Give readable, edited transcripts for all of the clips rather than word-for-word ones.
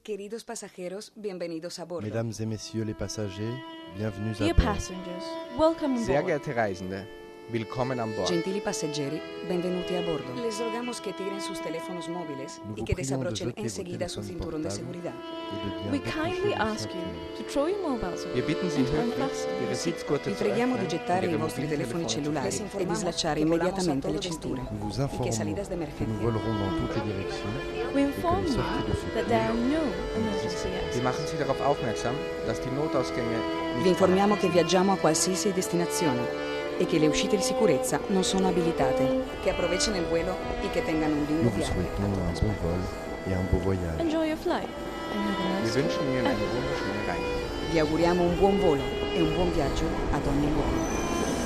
Queridos pasajeros, bienvenidos a bordo. Mesdames et messieurs les passagers, bienvenue à Dear bord. passengers, welcome Sehr aboard. geehrte Reisende, willkommen an Bord. Gentili passeggeri, benvenuti a bordo. Les rogamos que tiren sus teléfonos móviles Nous y vous que prions de desabrochen jeter vos enseguida su téléphones cinturón de portables seguridad. et de bien We décrocher kindly vos ask you ceintures. to throw your mobiles away Wir bitten Sie and höflich, unfasten Ihre your Sitzgurte Vi zu preghiamo di öffnen gettare und i Ihre vostri telefoni Mobiltelefone zu cellulari schließen. e di slacciare immediatamente le cinture Nous vous y que informons salidas de que nous emergencia. volerons dans toutes les directions We et que inform les you sorties de that there are secours no emergency Wir exits. machen Sie darauf aufmerksam, dass die Notausgänge Vi nicht informiamo che viaggiamo a qualsiasi destinazione e che le uscite di sicurezza non sono abilitate. Che aprovechen el vuelo y que tengan un lindo nous vous viaje. souhaitons un bon vol et un beau voyage. Enjoy your flight and have a Wir nice wünschen Ihnen eine wunderschöne Reise. Vi auguriamo un buon volo e un buon viaggio ad ogni uomo.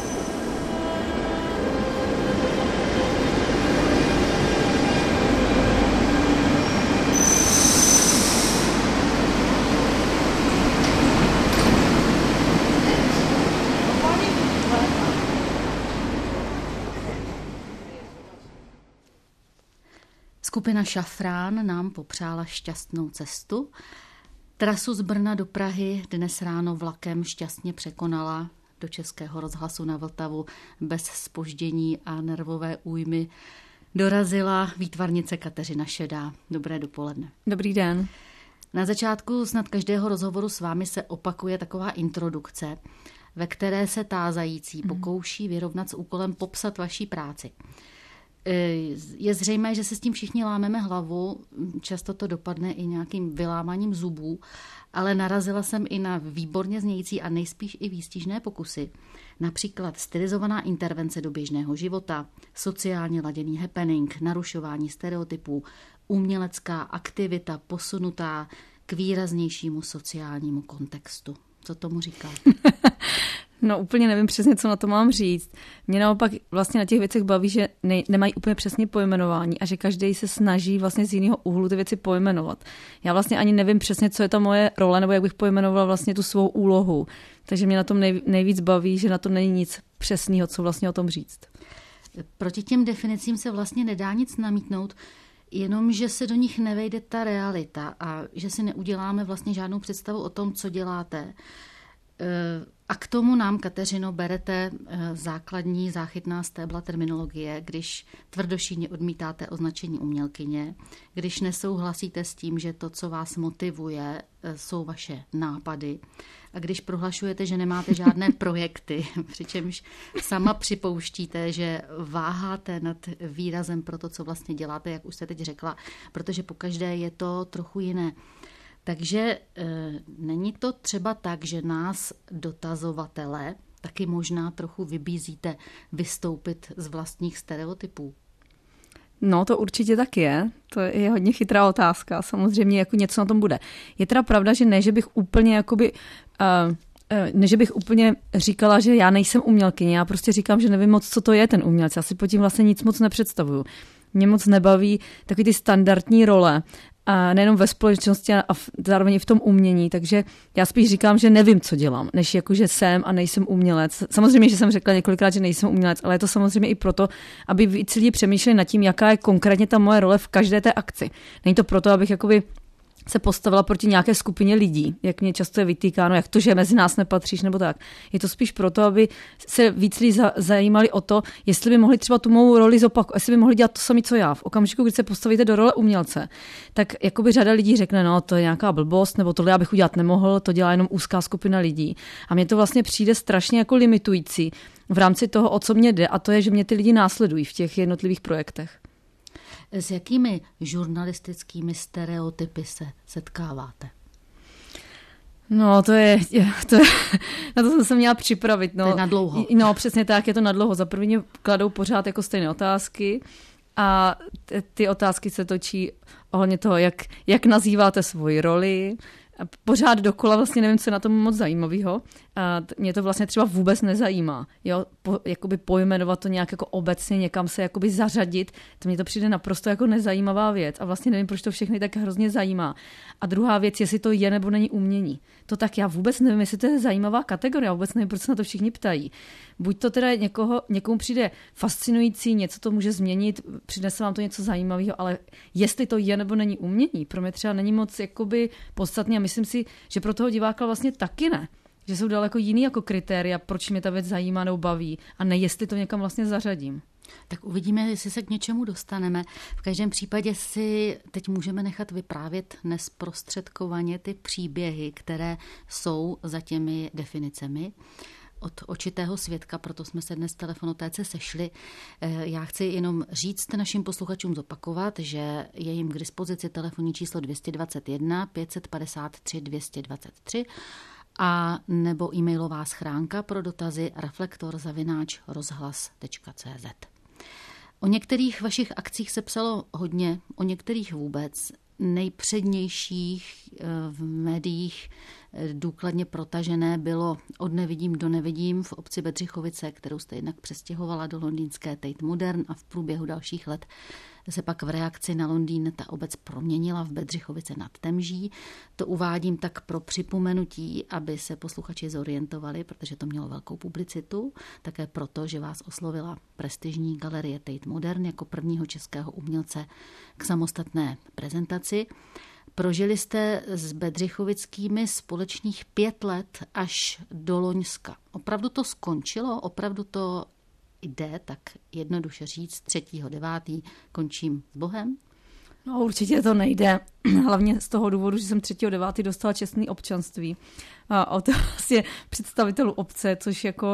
Skupina Šafrán nám popřála šťastnou cestu. Trasu z Brna do Prahy dnes ráno vlakem šťastně překonala, do Českého rozhlasu na Vltavu bez zpoždění a nervové újmy dorazila výtvarnice Kateřina Šedá. Dobré dopoledne. Dobrý den. Na začátku snad každého rozhovoru s vámi se opakuje taková introdukce, ve které se tázající pokouší vyrovnat s úkolem popsat vaší práci. Je zřejmé, že se s tím všichni lámeme hlavu, často to dopadne i nějakým vylámáním zubů, ale narazila jsem i na výborně znějící a nejspíš i výstižné pokusy. Například stylizovaná intervence do běžného života, sociálně laděný happening, narušování stereotypů, umělecká aktivita posunutá k výraznějšímu sociálnímu kontextu. Co tomu říká? No úplně nevím přesně, co na to mám říct. Mě naopak vlastně na těch věcech baví, že nemají úplně přesně pojmenování a že každý se snaží vlastně z jiného úhlu ty věci pojmenovat. Já vlastně ani nevím přesně, co je ta moje role, nebo jak bych pojmenovala vlastně tu svou úlohu. Takže mě na tom nejvíc baví, že na to není nic přesného, co vlastně o tom říct. Proti těm definicím se vlastně nedá nic namítnout, jenom že se do nich nevejde ta realita a že si neuděláme vlastně žádnou představu o tom, co děláte. A k tomu nám, Kateřino, berete základní záchytná stébla terminologie, když tvrdošíjně odmítáte označení umělkyně, když nesouhlasíte s tím, že to, co vás motivuje, jsou vaše nápady a když prohlašujete, že nemáte žádné projekty, přičemž sama připouštíte, že váháte nad výrazem pro to, co vlastně děláte, jak už jste teď řekla, protože pokaždé je to trochu jiné. Takže není to třeba tak, že nás dotazovatele taky možná trochu vybízíte vystoupit z vlastních stereotypů? No to určitě tak je. To je hodně chytrá otázka. Samozřejmě jako něco na tom bude. Je teda pravda, že ne, že bych úplně jakoby... Ne, že bych úplně říkala, že já nejsem umělkyně. Já prostě říkám, že nevím moc, co to je ten umělec. Já si pod tím vlastně nic moc nepředstavuju. Mě moc nebaví takový ty standardní role. A nejenom ve společnosti a zároveň i v tom umění, takže já spíš říkám, že nevím, co dělám, než jako, že jsem a nejsem umělec. Samozřejmě, že jsem řekla několikrát, že nejsem umělec, ale je to samozřejmě i proto, aby víc lidí přemýšleli nad tím, jaká je konkrétně ta moje role v každé té akci. Není to proto, abych jakoby se postavila proti nějaké skupině lidí, jak mě často je vytýkáno, jak to, že mezi nás nepatříš, nebo tak. Je to spíš proto, aby se víc lidí zajímali o to, jestli by mohli třeba tu mou roli zopakovat, jestli by mohli dělat to samé, co já. V okamžiku, kdy se postavíte do role umělce, tak jakoby řada lidí řekne, no, to je nějaká blbost, nebo tohle já bych udělat nemohl, to dělá jenom úzká skupina lidí. A mně to vlastně přijde strašně jako limitující v rámci toho, o co mě jde, a to je, že mě ty lidi následují v těch jednotlivých projektech. S jakými žurnalistickými stereotypy se setkáváte? No, na to jsem se měla připravit. No. To je na dlouho. No, přesně tak, je to na dlouho. Za první kladou pořád jako stejné otázky a ty otázky se točí ohledně toho, jak nazýváte svoji roli, pořád dokola vlastně nevím, co je na tom moc zajímavého. Mě to vlastně třeba vůbec nezajímá. Jo? Jakoby pojmenovat to nějak jako obecně, někam se jakoby zařadit, to mně to přijde naprosto jako nezajímavá věc a vlastně nevím, proč to všechny tak hrozně zajímá. A druhá věc, jestli to je nebo není umění. To tak já vůbec nevím, jestli to je zajímavá kategorie, já vůbec nevím, proč se na to všichni ptají. Buď to teda někomu přijde fascinující, něco to může změnit, přinese vám to něco zajímavého, ale jestli to je nebo není umění, pro mě třeba není moc jakoby podstatný a myslím si, že pro toho diváka vlastně taky ne. Že jsou daleko jiný jako kritéria, proč mě ta věc zajímá nebo baví a ne jestli to někam vlastně zařadím. Tak uvidíme, jestli se k něčemu dostaneme. V každém případě si teď můžeme nechat vyprávět nesprostředkovaně ty příběhy, které jsou za těmi definicemi. Od očitého svědka, proto jsme se dnes v telefonotéce sešli. Já chci jenom říct našim posluchačům zopakovat, že je jim k dispozici telefonní číslo 221 553 223 a nebo e-mailová schránka pro dotazy reflektor@rozhlas.cz. O některých vašich akcích se psalo hodně, o některých vůbec. Nejpřednějších v médiích důkladně protažené bylo Od nevidím do nevidím v obci Bedřichovice, kterou jste jednak přestěhovala do londýnské Tate Modern a v průběhu dalších let se pak v reakci na Londýn ta obec proměnila v Bedřichovice nad Temží. To uvádím tak pro připomenutí, aby se posluchači zorientovali, protože to mělo velkou publicitu, také proto, že vás oslovila prestižní galerie Tate Modern jako prvního českého umělce k samostatné prezentaci. Prožili jste s bedřichovickými společných 5 let až do Loňska. Opravdu to skončilo? Opravdu to jde, tak jednoduše říct, 3.9. končím s Bohem? No určitě to nejde. Hlavně z toho důvodu, že jsem 3.9. dostala čestné občanství od vlastně představitelů obce, což jako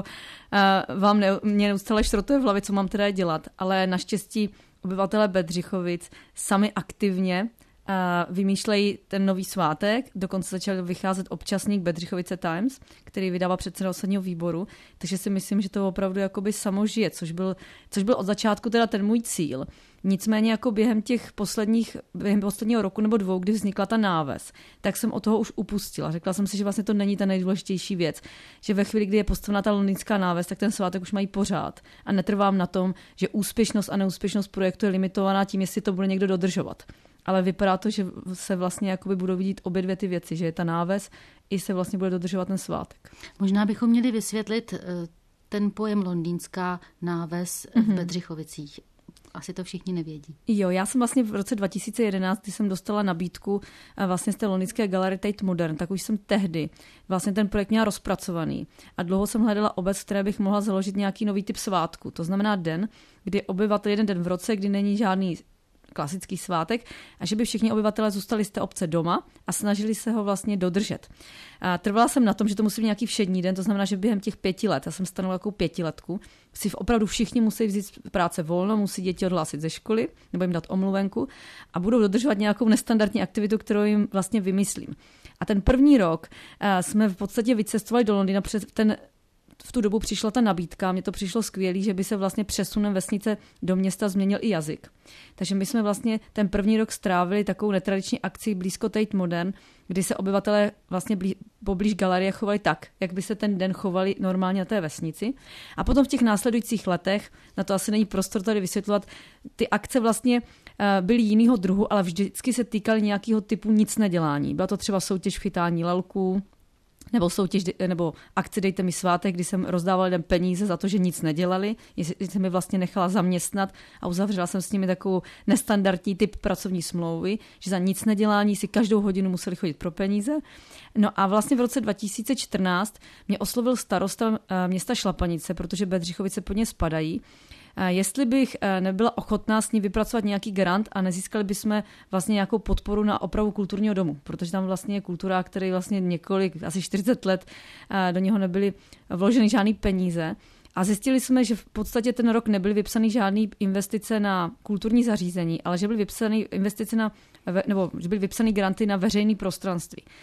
mě neustále šrotuje v hlavě, co mám teda dělat. Ale naštěstí obyvatelé Bedřichovic sami aktivně vymýšlejí ten nový svátek, dokonce začal vycházet občasník Bedřichovice Times, který vydává předseda osadního výboru, takže si myslím, že to opravdu jakoby samožije, což byl od začátku teda ten můj cíl. Nicméně jako během posledního roku nebo 2, kdy vznikla ta náves, tak jsem od toho už upustila. Řekla jsem si, že vlastně to není ta nejdůležitější věc, že ve chvíli, kdy je postavena ta londýnská náves, tak ten svátek už mají pořád a netrvám na tom, že úspěšnost a neúspěšnost projektu je limitovaná tím, jestli to bude někdo dodržovat. Ale vypadá to, že se vlastně jakoby budou vidět obě dvě ty věci, že je ta náves i se vlastně bude dodržovat ten svátek. Možná bychom měli vysvětlit ten pojem londýnská náves v Bedřichovicích. Asi to všichni nevědí. Jo, já jsem vlastně v roce 2011, kdy jsem dostala nabídku vlastně z té londýnské galerie Tate Modern, tak už jsem tehdy vlastně ten projekt měla rozpracovaný. A dlouho jsem hledala obec, v které bych mohla založit nějaký nový typ svátku. To znamená den, kdy obyvatel jeden den v roce, kdy není žádný klasický svátek a že by všichni obyvatelé zůstali z té obce doma a snažili se ho vlastně dodržet. A trvala jsem na tom, že to musí být nějaký všední den, to znamená, že během těch 5 let, já jsem stanovila jako 5letku, si opravdu všichni musí vzít z práce volno, musí děti odhlásit ze školy nebo jim dát omluvenku a budou dodržovat nějakou nestandardní aktivitu, kterou jim vlastně vymyslím. A ten první rok jsme v podstatě vycestovali do Londýna v tu dobu přišla ta nabídka, mně to přišlo skvělý, že by se vlastně přesunem vesnice do města změnil i jazyk. Takže my jsme vlastně ten první rok strávili takovou netradiční akci blízko Tate Modern, kdy se obyvatelé vlastně poblíž galerie chovali tak, jak by se ten den chovali normálně na té vesnici. A potom v těch následujících letech, na to asi není prostor tady vysvětlovat, ty akce vlastně byly jinýho druhu, ale vždycky se týkaly nějakého typu nic nedělání. Byla to třeba soutěž v chytání lelků, nebo akci Dejte mi svátek, kdy jsem rozdávala lidem peníze za to, že nic nedělali, jestli jsem mi vlastně nechala zaměstnat a uzavřela jsem s nimi takovou nestandardní typ pracovní smlouvy, že za nic nedělání si každou hodinu museli chodit pro peníze. No a vlastně v roce 2014 mě oslovil starosta města Šlapanice, protože Bedřichovice pod ně spadají, jestli bych nebyla ochotná s ní vypracovat nějaký grant a nezískali bychom vlastně nějakou podporu na opravu kulturního domu, protože tam vlastně je kultura, který vlastně asi 40 let do něho nebyly vloženy žádný peníze. A zjistili jsme, že v podstatě ten rok nebyly vypsaný žádný investice na kulturní zařízení, ale že byly vypsaný investice že byly vypsaný granty na veřejné prostranství.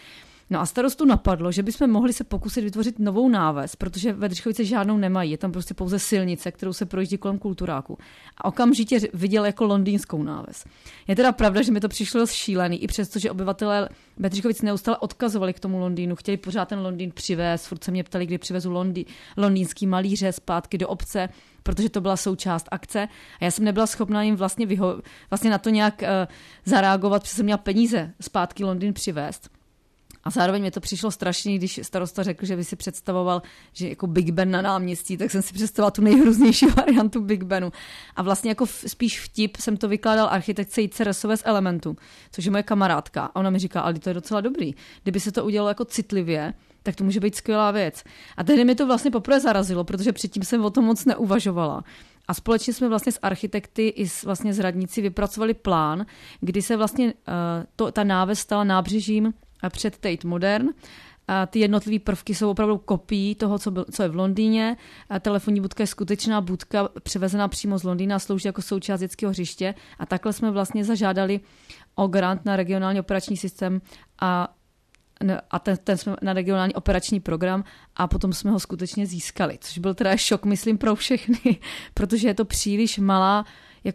No a starostu napadlo, že bychom mohli se pokusit vytvořit novou náves, protože ve Držchovice žádnou nemají, je tam prostě pouze silnice, kterou se projíždí kolem kulturáku. A okamžitě viděl jako londýnskou náves. Je teda pravda, že mi to přišlo šílený, i přesto, že obyvatelé Bedřichovic neustále odkazovali k tomu Londýnu, chtěli pořád ten Londýn přivést, furt se mě ptali, kdy přivezu londýnský malíře zpátky do obce, protože to byla součást akce. A já jsem nebyla schopná jim vlastně na to nějak zareagovat, protože jsem měla peníze zpátky Londýn přivést. A zároveň mi to přišlo strašně, když starosta řekl, že by si představoval, že jako Big Ben na náměstí, tak jsem si představovala tu nejhrůznější variantu Big Benu. A vlastně jako spíš vtip jsem to vykládal architektce Jitce Resové z Elementu, což je moje kamarádka. A ona mi říká, ale to je docela dobrý. Kdyby se to udělalo jako citlivě, tak to může být skvělá věc. A tehdy mi to vlastně poprvé zarazilo, protože předtím jsem o tom moc neuvažovala. A společně jsme vlastně s architekty i vlastně s radnici vypracovali plán, kdy se vlastně ta náves stala nábřežím před Tate Modern. A ty jednotlivé prvky jsou opravdu kopií toho, co je v Londýně. A telefonní budka je skutečná budka přivezená přímo z Londýna a slouží jako součást dětského hřiště. A takhle jsme vlastně zažádali o grant na regionální operační systém a ten jsme na regionální operační program a potom jsme ho skutečně získali, což byl teda šok, myslím, pro všechny, protože je to příliš malá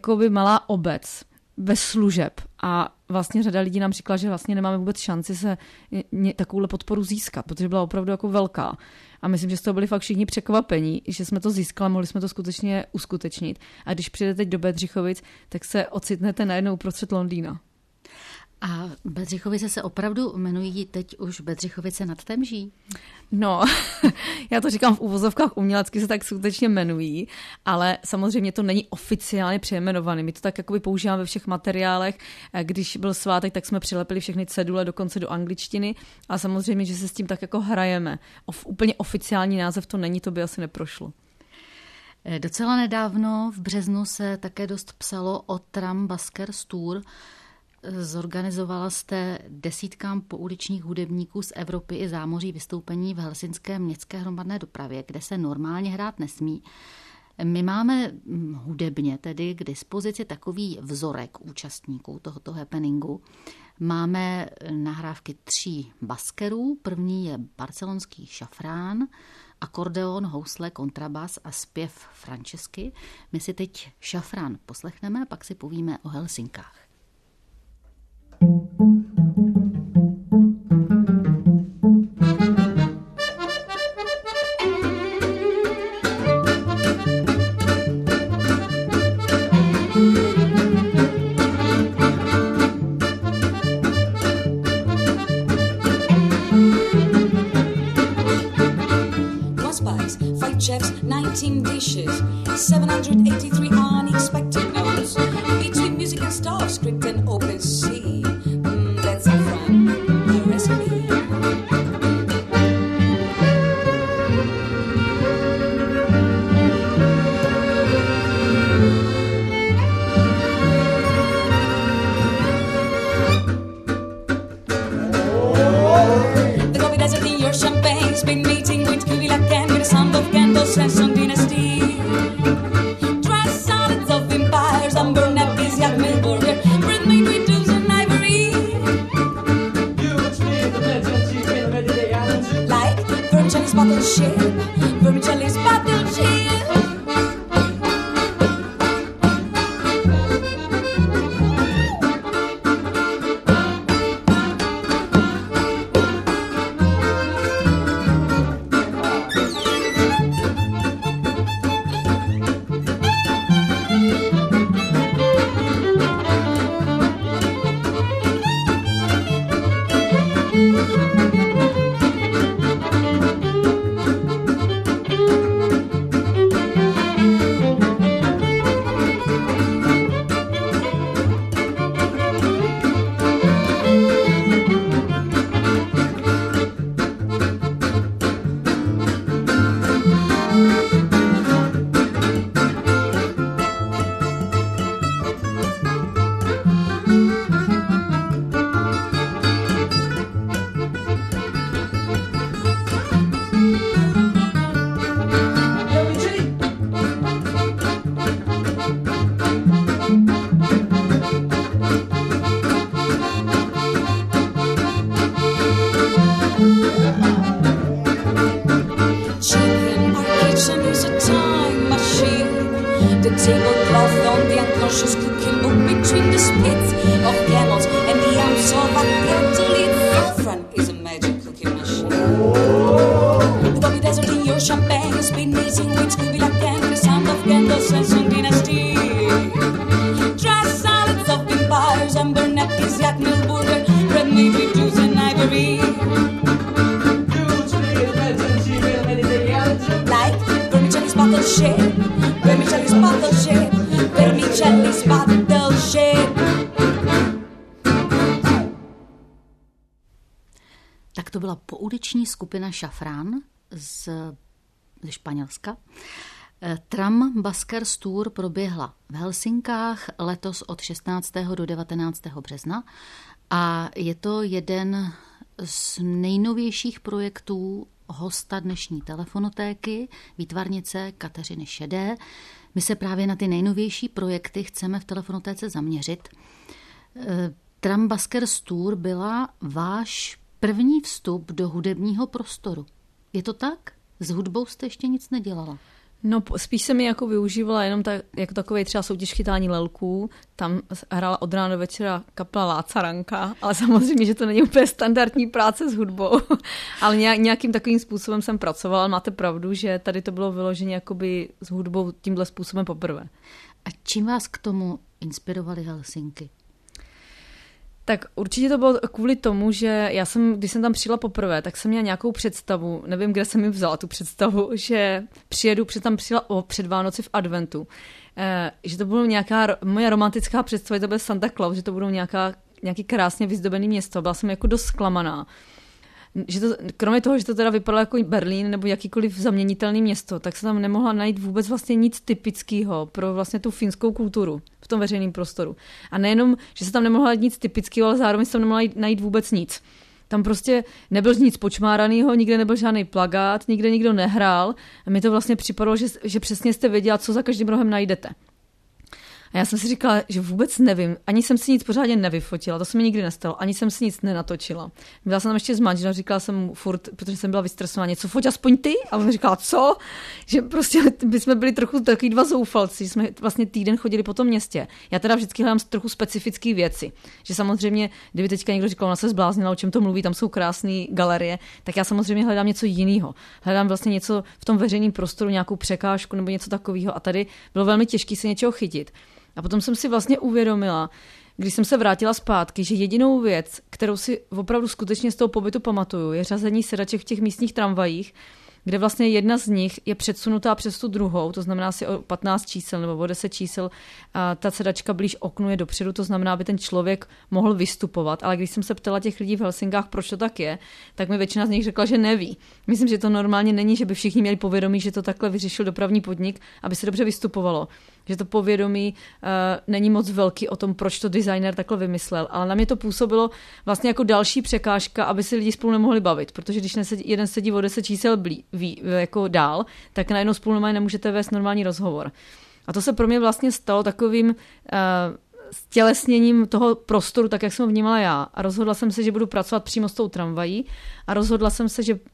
obec bez služeb a vlastně řada lidí nám říkala, že vlastně nemáme vůbec šanci se takovouhle podporu získat, protože byla opravdu jako velká. A myslím, že z toho byli fakt všichni překvapení, že jsme to získali, mohli jsme to skutečně uskutečnit. A když přijdete teď do Bedřichovic, tak se ocitnete najednou uprostřed Londýna. A Bedřichovice se opravdu jmenují teď už Bedřichovice nad Temží? No, já to říkám v uvozovkách, umělecky se tak skutečně jmenují, ale samozřejmě to není oficiálně přejmenovaný. My to tak jakoby používáme ve všech materiálech. Když byl svátek, tak jsme přilepili všechny cedule dokonce do angličtiny a samozřejmě, že se s tím tak jako hrajeme. Úplně oficiální název to není, to by asi neprošlo. Docela nedávno v březnu se také dost psalo o Tram Baskers Tour. Zorganizovala jste desítkám pouličních hudebníků z Evropy i zámoří vystoupení v helsinské městské hromadné dopravě, kde se normálně hrát nesmí. My máme hudebně tedy k dispozici takový vzorek účastníků tohoto happeningu. Máme nahrávky 3 baskerů. První je barcelonský šafrán, akordeon, housle, kontrabas a zpěv Francesky. My si teď šafrán poslechneme a pak si povíme o Helsinkách. Chefs, 19 dishes, 783 unexpected notes, between music and stars, script and open sea. That's a fun recipe. The coffee desert in your champagne, been meeting with Kuvila Ken with the sound of Svensson dynasty. Dry salads of empires, Umber nappies, young Milburger, bread made with doves and ivory. Like vermicelli's battleship, vermicelli's battleship. found the unconscious cooking book between the spits of camels and the arms of a Catholic. Saffron is a magic cooking machine. The coffee desert in your champagne, speed meeting with Scooby Lack and the sound of candles and Song Dynasty. Dry salads of empires, amber napkins, yak milk burger, bread made with juice and ivory. Like vermicelli's battleship, vermicelli's battleship, vermicelli's battleship. Tak to byla pouliční skupina Šafrán ze Španělska. Tram Buskers Tour proběhla v Helsinkách letos od 16. do 19. března a je to jeden z nejnovějších projektů hosta dnešní telefonotéky, výtvarnice Kateřiny Šedé. My se právě na ty nejnovější projekty chceme v telefonotéce zaměřit. Tram Buskers Tour byla váš první vstup do hudebního prostoru. Je to tak? S hudbou jste ještě nic nedělala? No, spíš jsem ji jako využívala jenom jako takovej třeba soutěž chytání lelků. Tam hrála od rána do večera kapela Lácaranka, ale samozřejmě, že to není úplně standardní práce s hudbou. Ale nějakým takovým způsobem jsem pracovala. Máte pravdu, že tady to bylo vyloženě jakoby s hudbou tímhle způsobem poprvé. A čím vás k tomu inspirovaly Helsinky? Tak určitě to bylo kvůli tomu, že když jsem tam přijela poprvé, tak jsem měla nějakou představu, nevím, kde jsem mi vzala tu představu, že přijedu, tam přijela před Vánoci v adventu, že to bylo nějaká moje romantická představa, že to bude Santa Claus, že to budou nějaký krásně vyzdobený město. Byla jsem jako dost zklamaná. Že to, kromě toho, že to teda vypadalo jako Berlín nebo jakýkoliv zaměnitelný město, tak se tam nemohla najít vůbec vlastně nic typického pro vlastně tu finskou kulturu v tom veřejném prostoru. A nejenom, že se tam nemohla najít nic typického, ale zároveň se tam nemohla najít vůbec nic. Tam prostě nebyl nic počmáranýho, nikde nebyl žádný plakát, nikde nikdo nehrál a mi to vlastně připadalo, že přesně jste věděla, co za každým rohem najdete. A já jsem si říkala, že vůbec nevím, ani jsem si nic pořádně nevyfotila, to se mi nikdy nestalo, ani jsem si nic nenatočila. Byla jsem tam ještě s manželem, říkala jsem mu furt, protože jsem byla vystresovaná, něco foť aspoň ty? A on říkala, co? Že prostě my jsme byli trochu takový dva zoufalci, že jsme vlastně týden chodili po tom městě. Já teda vždycky hledám trochu specifické věci, že samozřejmě, kdyby teďka někdo říkal, ona se zbláznila, o čem to mluví, tam jsou krásné galerie, tak já samozřejmě hledám něco jiného. Hledám vlastně něco v tom veřejném prostoru, nějakou překážku nebo něco takového a tady bylo velmi těžké se něčeho chytit. A potom jsem si vlastně uvědomila, když jsem se vrátila zpátky, že jedinou věc, kterou si opravdu skutečně z toho pobytu pamatuju, je řazení sedaček v těch místních tramvajích, kde vlastně jedna z nich je předsunutá přes tu druhou, to znamená si o 15 čísel nebo o 10 čísel a ta sedačka blíž oknu je dopředu, to znamená, aby ten člověk mohl vystupovat. Ale když jsem se ptala těch lidí v Helsinkách, proč to tak je, tak mi většina z nich řekla, že neví. Myslím, že to normálně není, že by všichni měli povědomí, že to takhle vyřešil dopravní podnik, aby se dobře vystupovalo. Že to povědomí není moc velký o tom, proč to designer takhle vymyslel. Ale na mě to působilo vlastně jako další překážka, aby si lidi spolu nemohli bavit. Protože když jeden sedí o 10 čísel jako dál, tak najednou spolu normálně nemůžete vést normální rozhovor. A to se pro mě vlastně stalo takovým stělesněním toho prostoru, tak jak jsem ho vnímala já. A rozhodla jsem se, že budu pracovat přímo s tou tramvají. A rozhodla jsem se, že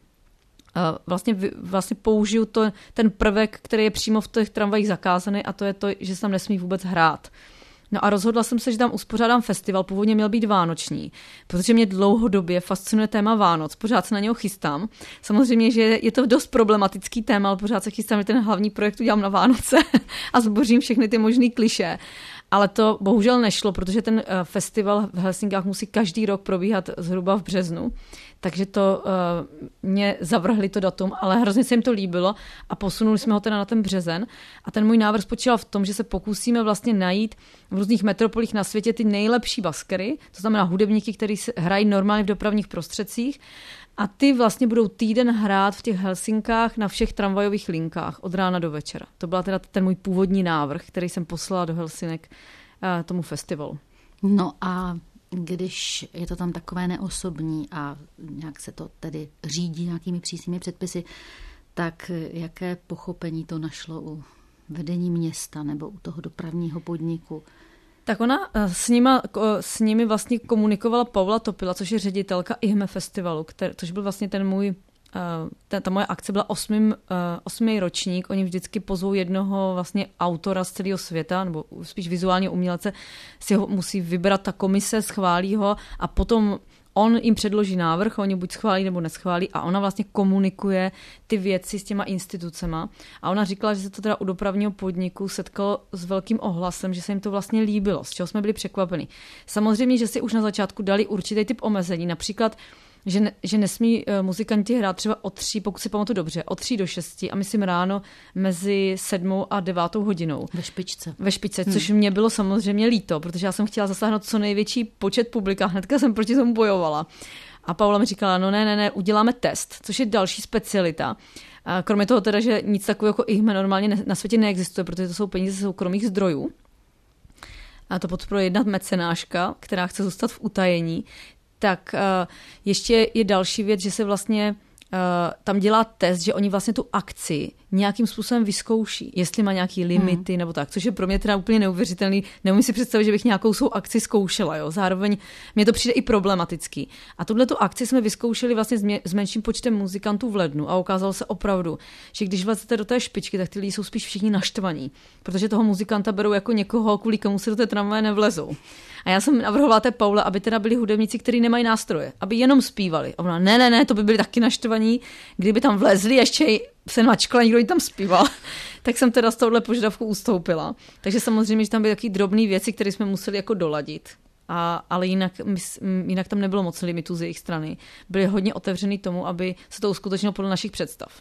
vlastně použiju ten prvek, který je přímo v těch tramvajích zakázaný a to je to, že se tam nesmí vůbec hrát. No a rozhodla jsem se, že tam uspořádám festival, původně měl být vánoční, protože mě dlouhodobě fascinuje téma Vánoc, pořád se na něho chystám. Samozřejmě, že je to dost problematický téma, ale pořád se chystám, že ten hlavní projekt udělám na Vánoce a zbořím všechny ty možný klišé. Ale to bohužel nešlo, protože ten festival v Helsinkách musí každý rok probíhat zhruba v březnu. Takže to mě zavrhli to datum, ale hrozně se jim to líbilo a posunuli jsme ho teda na ten březen. A ten můj návrh spočíval v tom, že se pokusíme vlastně najít v různých metropolích na světě ty nejlepší baskery, to znamená hudebníky, kteří hrají normálně v dopravních prostředcích. A ty vlastně budou týden hrát v těch Helsinkách na všech tramvajových linkách od rána do večera. To byl teda ten můj původní návrh, který jsem poslala do Helsinek tomu festivalu. No a když je to tam takové neosobní a nějak se to tedy řídí nějakými přísnými předpisy, tak jaké pochopení to našlo u vedení města nebo u toho dopravního podniku? Tak ona s nimi vlastně komunikovala Paula Topila, což je ředitelka IHME festivalu, což byl vlastně ten můj ta moje akce byla 8. ročník, oni vždycky pozvou jednoho vlastně autora z celého světa, nebo spíš vizuálního umělce, si ho musí vybrat ta komise, schválí ho a potom on jim předloží návrh, oni buď schválí nebo neschválí a ona vlastně komunikuje ty věci s těma institucema. A ona říkala, že se to teda u dopravního podniku setkalo s velkým ohlasem, že se jim to vlastně líbilo, z čeho jsme byli překvapeni. Samozřejmě, že si už na začátku dali určitý typ omezení, například že nesmí muzikanti hrát třeba od 3, pokud si pamatuju dobře, od 3 do 6 a myslím ráno mezi 7 a 9 hodinou. Ve špičce, což mě bylo samozřejmě líto, protože já jsem chtěla zasáhnout co největší počet publika, hnedka jsem proti tomu bojovala. A Paula mi říkala, no ne, uděláme test, což je další specialita. A kromě toho teda, že nic takového jako IHME normálně na světě neexistuje, protože to jsou peníze soukromých zdrojů. A to podporuje jedna mecenáška, která chce zůstat v utajení. Tak ještě je další věc, že se vlastně tam dělá test, že oni vlastně tu akci nějakým způsobem vyzkouší, jestli má nějaký limity nebo tak, což je pro mě teda úplně neuvěřitelný. Neumím si představit, že bych nějakou svou akci zkoušela. Jo? Zároveň mně to přijde i problematický. A tuhletu akci jsme vyzkoušeli vlastně s menším počtem muzikantů v lednu a ukázalo se opravdu, že když vlezete do té špičky, tak ty lidi jsou spíš všichni naštvaní, protože toho muzikanta berou jako někoho, kvůli komu se do té tramvaje nevlezou. A já jsem navrhovala té Paule, aby teda byli hudebníci, kteří nemají nástroje, aby jenom zpívali. A ona, ne, to by byli taky naštvaní, kdyby tam vlezli, ještě se načkla, někdo jim tam zpíval. Tak jsem teda z tohohle požadavku ustoupila. Takže samozřejmě, že tam byly taky drobné věci, které jsme museli jako doladit. Ale jinak tam nebylo moc limitů z jejich strany. Byli hodně otevřený tomu, aby se to uskutečnilo podle našich představ.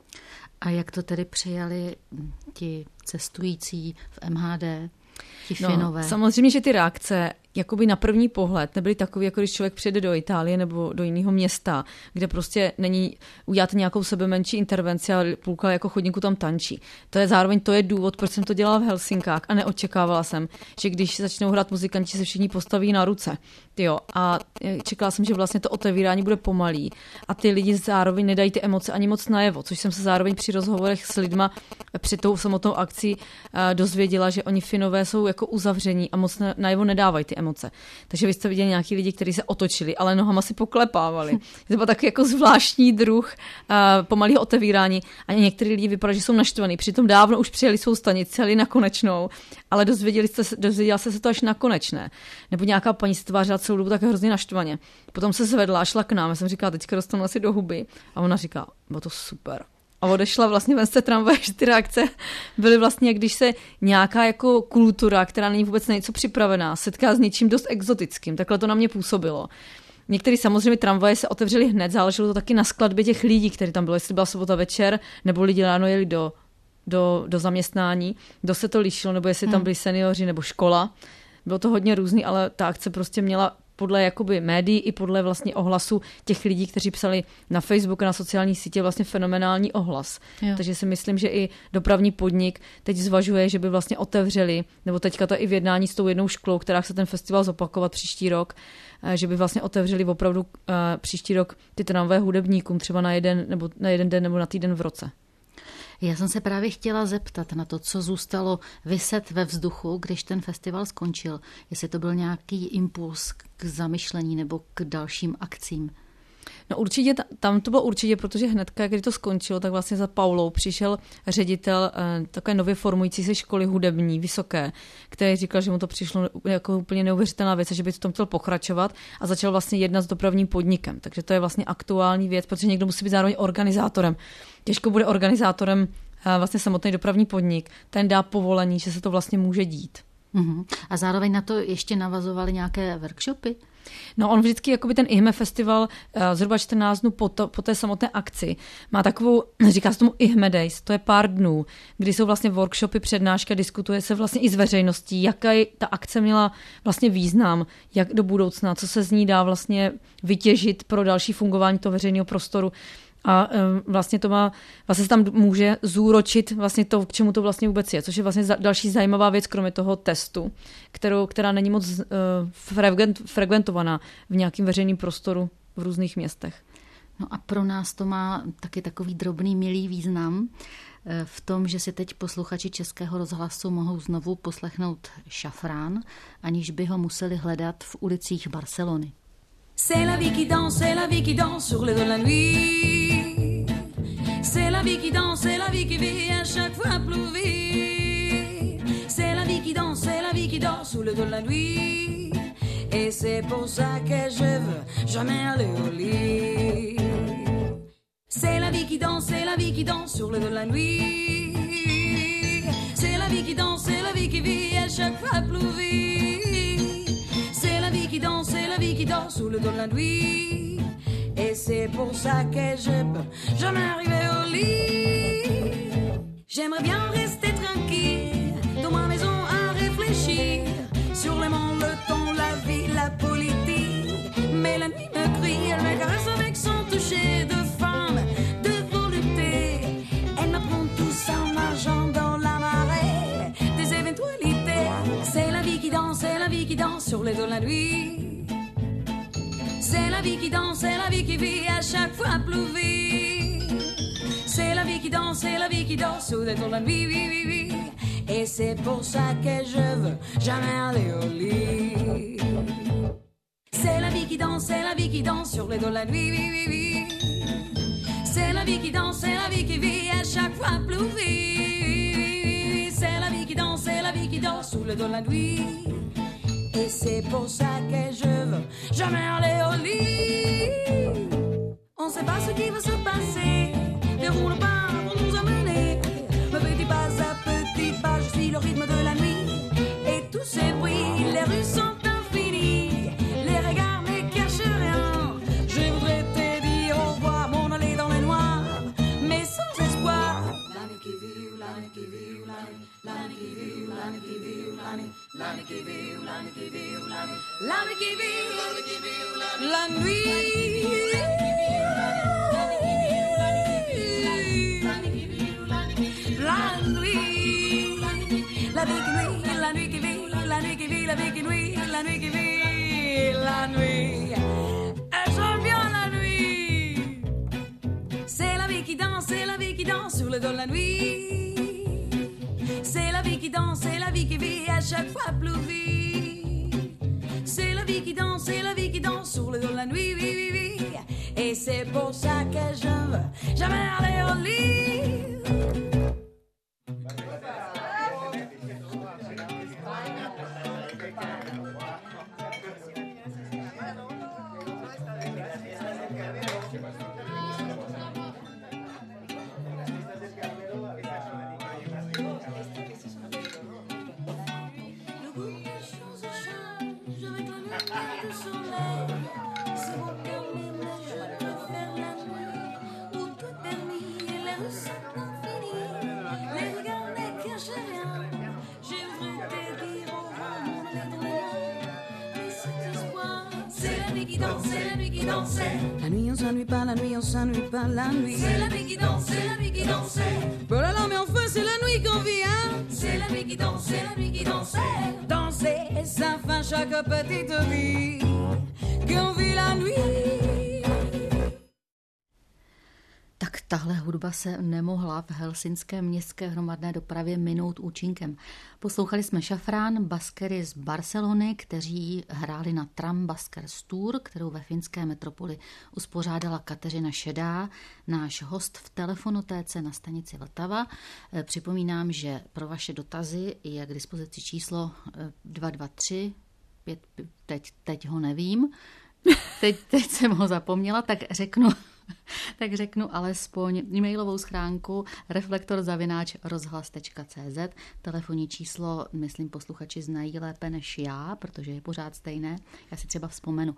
A jak to tedy přijali ti cestující v MHD? Finové. Samozřejmě, že ty reakce jakoby na první pohled nebyly takový, jako když člověk přijede do Itálie nebo do jiného města, kde prostě uděláte nějakou sebe menší intervenci a půlka jako chodníku tam tančí. To je důvod, proč jsem to dělala v Helsinkách a neočekávala jsem, že když začnou hrát muzikanti, se všichni postaví na ruce. A čekala jsem, že vlastně to otevírání bude pomalý a ty lidi zároveň nedají ty emoce ani moc najevo, což jsem se zároveň při rozhovorech s lidma před tou samotnou akcí dozvěděla, že oni Finové jsou jako uzavření a moc najevo nedávají ty emoce. Takže vy jste viděli nějaký lidi, kteří se otočili, ale nohama si poklepávali. To byl taky jako zvláštní druh pomalého otevírání a některý lidi vypadali, že jsou naštvaný. Přitom dávno už přijeli svou stanici, jeli na konečnou, ale dozvěděla se to až na konečné. Nebo nějaká paní se tvářila celou dobu tak hrozně naštvaně. Potom se zvedla a šla k nám. Já jsem říkala, teďka dostanu asi do huby. A ona říká, bylo to super. A odešla vlastně ven z té tramvaje, že ty reakce byly vlastně, když se nějaká jako kultura, která není vůbec na něco připravená, setká s něčím dost exotickým. Takhle to na mě působilo. Některé samozřejmě tramvaje se otevřely hned, záleželo to taky na skladbě těch lidí, kteří tam byli, jestli byla sobota večer, nebo lidi ráno jeli do zaměstnání, kdo se to lišilo, nebo jestli tam byli seniori nebo škola. Bylo to hodně různý, ale ta akce prostě měla podle jakoby médií i podle vlastně ohlasu těch lidí, kteří psali na Facebooku, na sociální sítě vlastně fenomenální ohlas. Jo. Takže si myslím, že i dopravní podnik teď zvažuje, že by vlastně otevřeli, nebo teďka to i v jednání s tou jednou školou, která chce ten festival zopakovat příští rok, že by vlastně otevřeli opravdu příští rok ty tramvaje hudebníkům třeba na jeden den nebo na týden v roce. Já jsem se právě chtěla zeptat na to, co zůstalo viset ve vzduchu, když ten festival skončil. Jestli to byl nějaký impuls k zamyšlení nebo k dalším akcím. No určitě, tam to bylo určitě, protože hnedka, když to skončilo, tak vlastně za Paulou přišel ředitel takové nově formující se školy hudební, vysoké, který říkal, že mu to přišlo jako úplně neuvěřitelná věc, že by to tam chtěl pokračovat a začal vlastně jednat s dopravním podnikem. Takže to je vlastně aktuální věc, protože někdo musí být zároveň organizátorem. Těžko bude organizátorem vlastně samotný dopravní podnik. Ten dá povolení, že se to vlastně může dít. Uhum. A zároveň na to ještě navazovaly nějaké workshopy? No on vždycky, jakoby ten IHME festival zhruba 14 dnů po té samotné akci má takovou, říká se tomu IHME Days, to je pár dnů, kdy jsou vlastně workshopy, přednáška, diskutuje se vlastně i s veřejností, jaká ta akce měla vlastně význam, jak do budoucna, co se z ní dá vlastně vytěžit pro další fungování toho veřejného prostoru. A vlastně se tam může zúročit vlastně to, k čemu to vlastně vůbec je, což je vlastně další zajímavá věc, kromě toho testu, která není moc frekventovaná v nějakém veřejném prostoru v různých městech. No a pro nás to má taky takový drobný milý význam v tom, že si teď posluchači Českého rozhlasu mohou znovu poslechnout Šafrán, aniž by ho museli hledat v ulicích Barcelony. C'est la vie qui danse sur les dos de la nuit. C'est la vie qui danse, c'est la vie qui vit à chaque fois plus vite. C'est la vie qui danse, c'est la vie qui dort sous le dos de la nuit. Et c'est pour ça que je veux jamais aller au lit. C'est la vie qui danse, c'est la vie qui danse sur le dos de la nuit. C'est la vie qui danse, c'est la vie qui vit à chaque fois plus vite. C'est la vie qui danse, c'est la vie qui dort sous le dos de la nuit. Et c'est pour ça que je peux jamais arriver au lit. J'aimerais bien rester tranquille dans ma maison à réfléchir sur le monde, le temps, la vie, la politique. Mais la nuit me crie, elle me caresse avec son toucher de femme, de volupté. Elle m'apprend tout ça en nageant dans la marée des éventualités. C'est la vie qui danse, c'est la vie qui danse sur les dos de la nuit. C'est la vie qui danse, c'est la vie qui vit à chaque fois plus vite. C'est la vie qui danse, c'est la vie qui dort sous les dos de la nuit, oui, oui, oui. Et c'est pour ça que je veux jamais aller au lit. C'est la vie qui danse, c'est la vie qui danse sur les dos de la nuit, oui, oui, oui. C'est la vie qui danse, c'est la vie qui vit à chaque fois plus vite. C'est la vie qui danse, c'est la vie qui dort sous les dos de la nuit. Et c'est pour ça que je veux jamais aller au lit. On sait pas ce qui va se passer, vers où le pas vont nous amener. Mais petit pas à petit pas, je suis le rythme de la nuit. Et tous ces bruits, les rues sont infinies. Les regards ne cachent rien. Je voudrais te dire au revoir, m'en aller dans les noirs, mais sans espoir. L'année qui vit, l'année qui vit, l'année qui vit, l'année qui vit, l'année qui vit, l'année qui vit, l'année qui vit, la nuit. La nuit, la vie qui nuit, la nuit qui vit, la nuit qui vit, la vie qui nuit, la nuit qui vit, la nuit. Elle chante bien la nuit. C'est la vie qui danse, c'est la vie qui danse sur le dos de la nuit. C'est la vie qui danse, c'est la vie qui vit à chaque fois plus vite. C'est la vie qui danse, c'est la vie qui danse sur le dos de la nuit, oui, oui, oui. Et c'est pour ça que je veux jamais aller au lit. La nuit on s'ennuie pas, la nuit on s'ennuie pas, la nuit. C'est la nuit qui danse, c'est la nuit qui danse. Oh là là, mais enfin c'est la nuit qu'on vit, hein. C'est la nuit qui danse, c'est la nuit qui danse. Danser, ça fait chaque petite vie qu'on vit la nuit. Tak tahle hudba se nemohla v helsinské městské hromadné dopravě minout účinkem. Poslouchali jsme Šafrán, baskery z Barcelony, kteří hráli na Tram Baskers Tour, kterou ve finské metropoli uspořádala Kateřina Šedá, náš host v telefonotéce na stanici Vltava. Připomínám, že pro vaše dotazy je k dispozici číslo 223, teď ho nevím, teď jsem ho zapomněla, tak řeknu alespoň e-mailovou schránku reflektor@rozhlas.cz. Telefonní číslo, myslím, posluchači znají lépe než já, protože je pořád stejné. Já si třeba vzpomenu.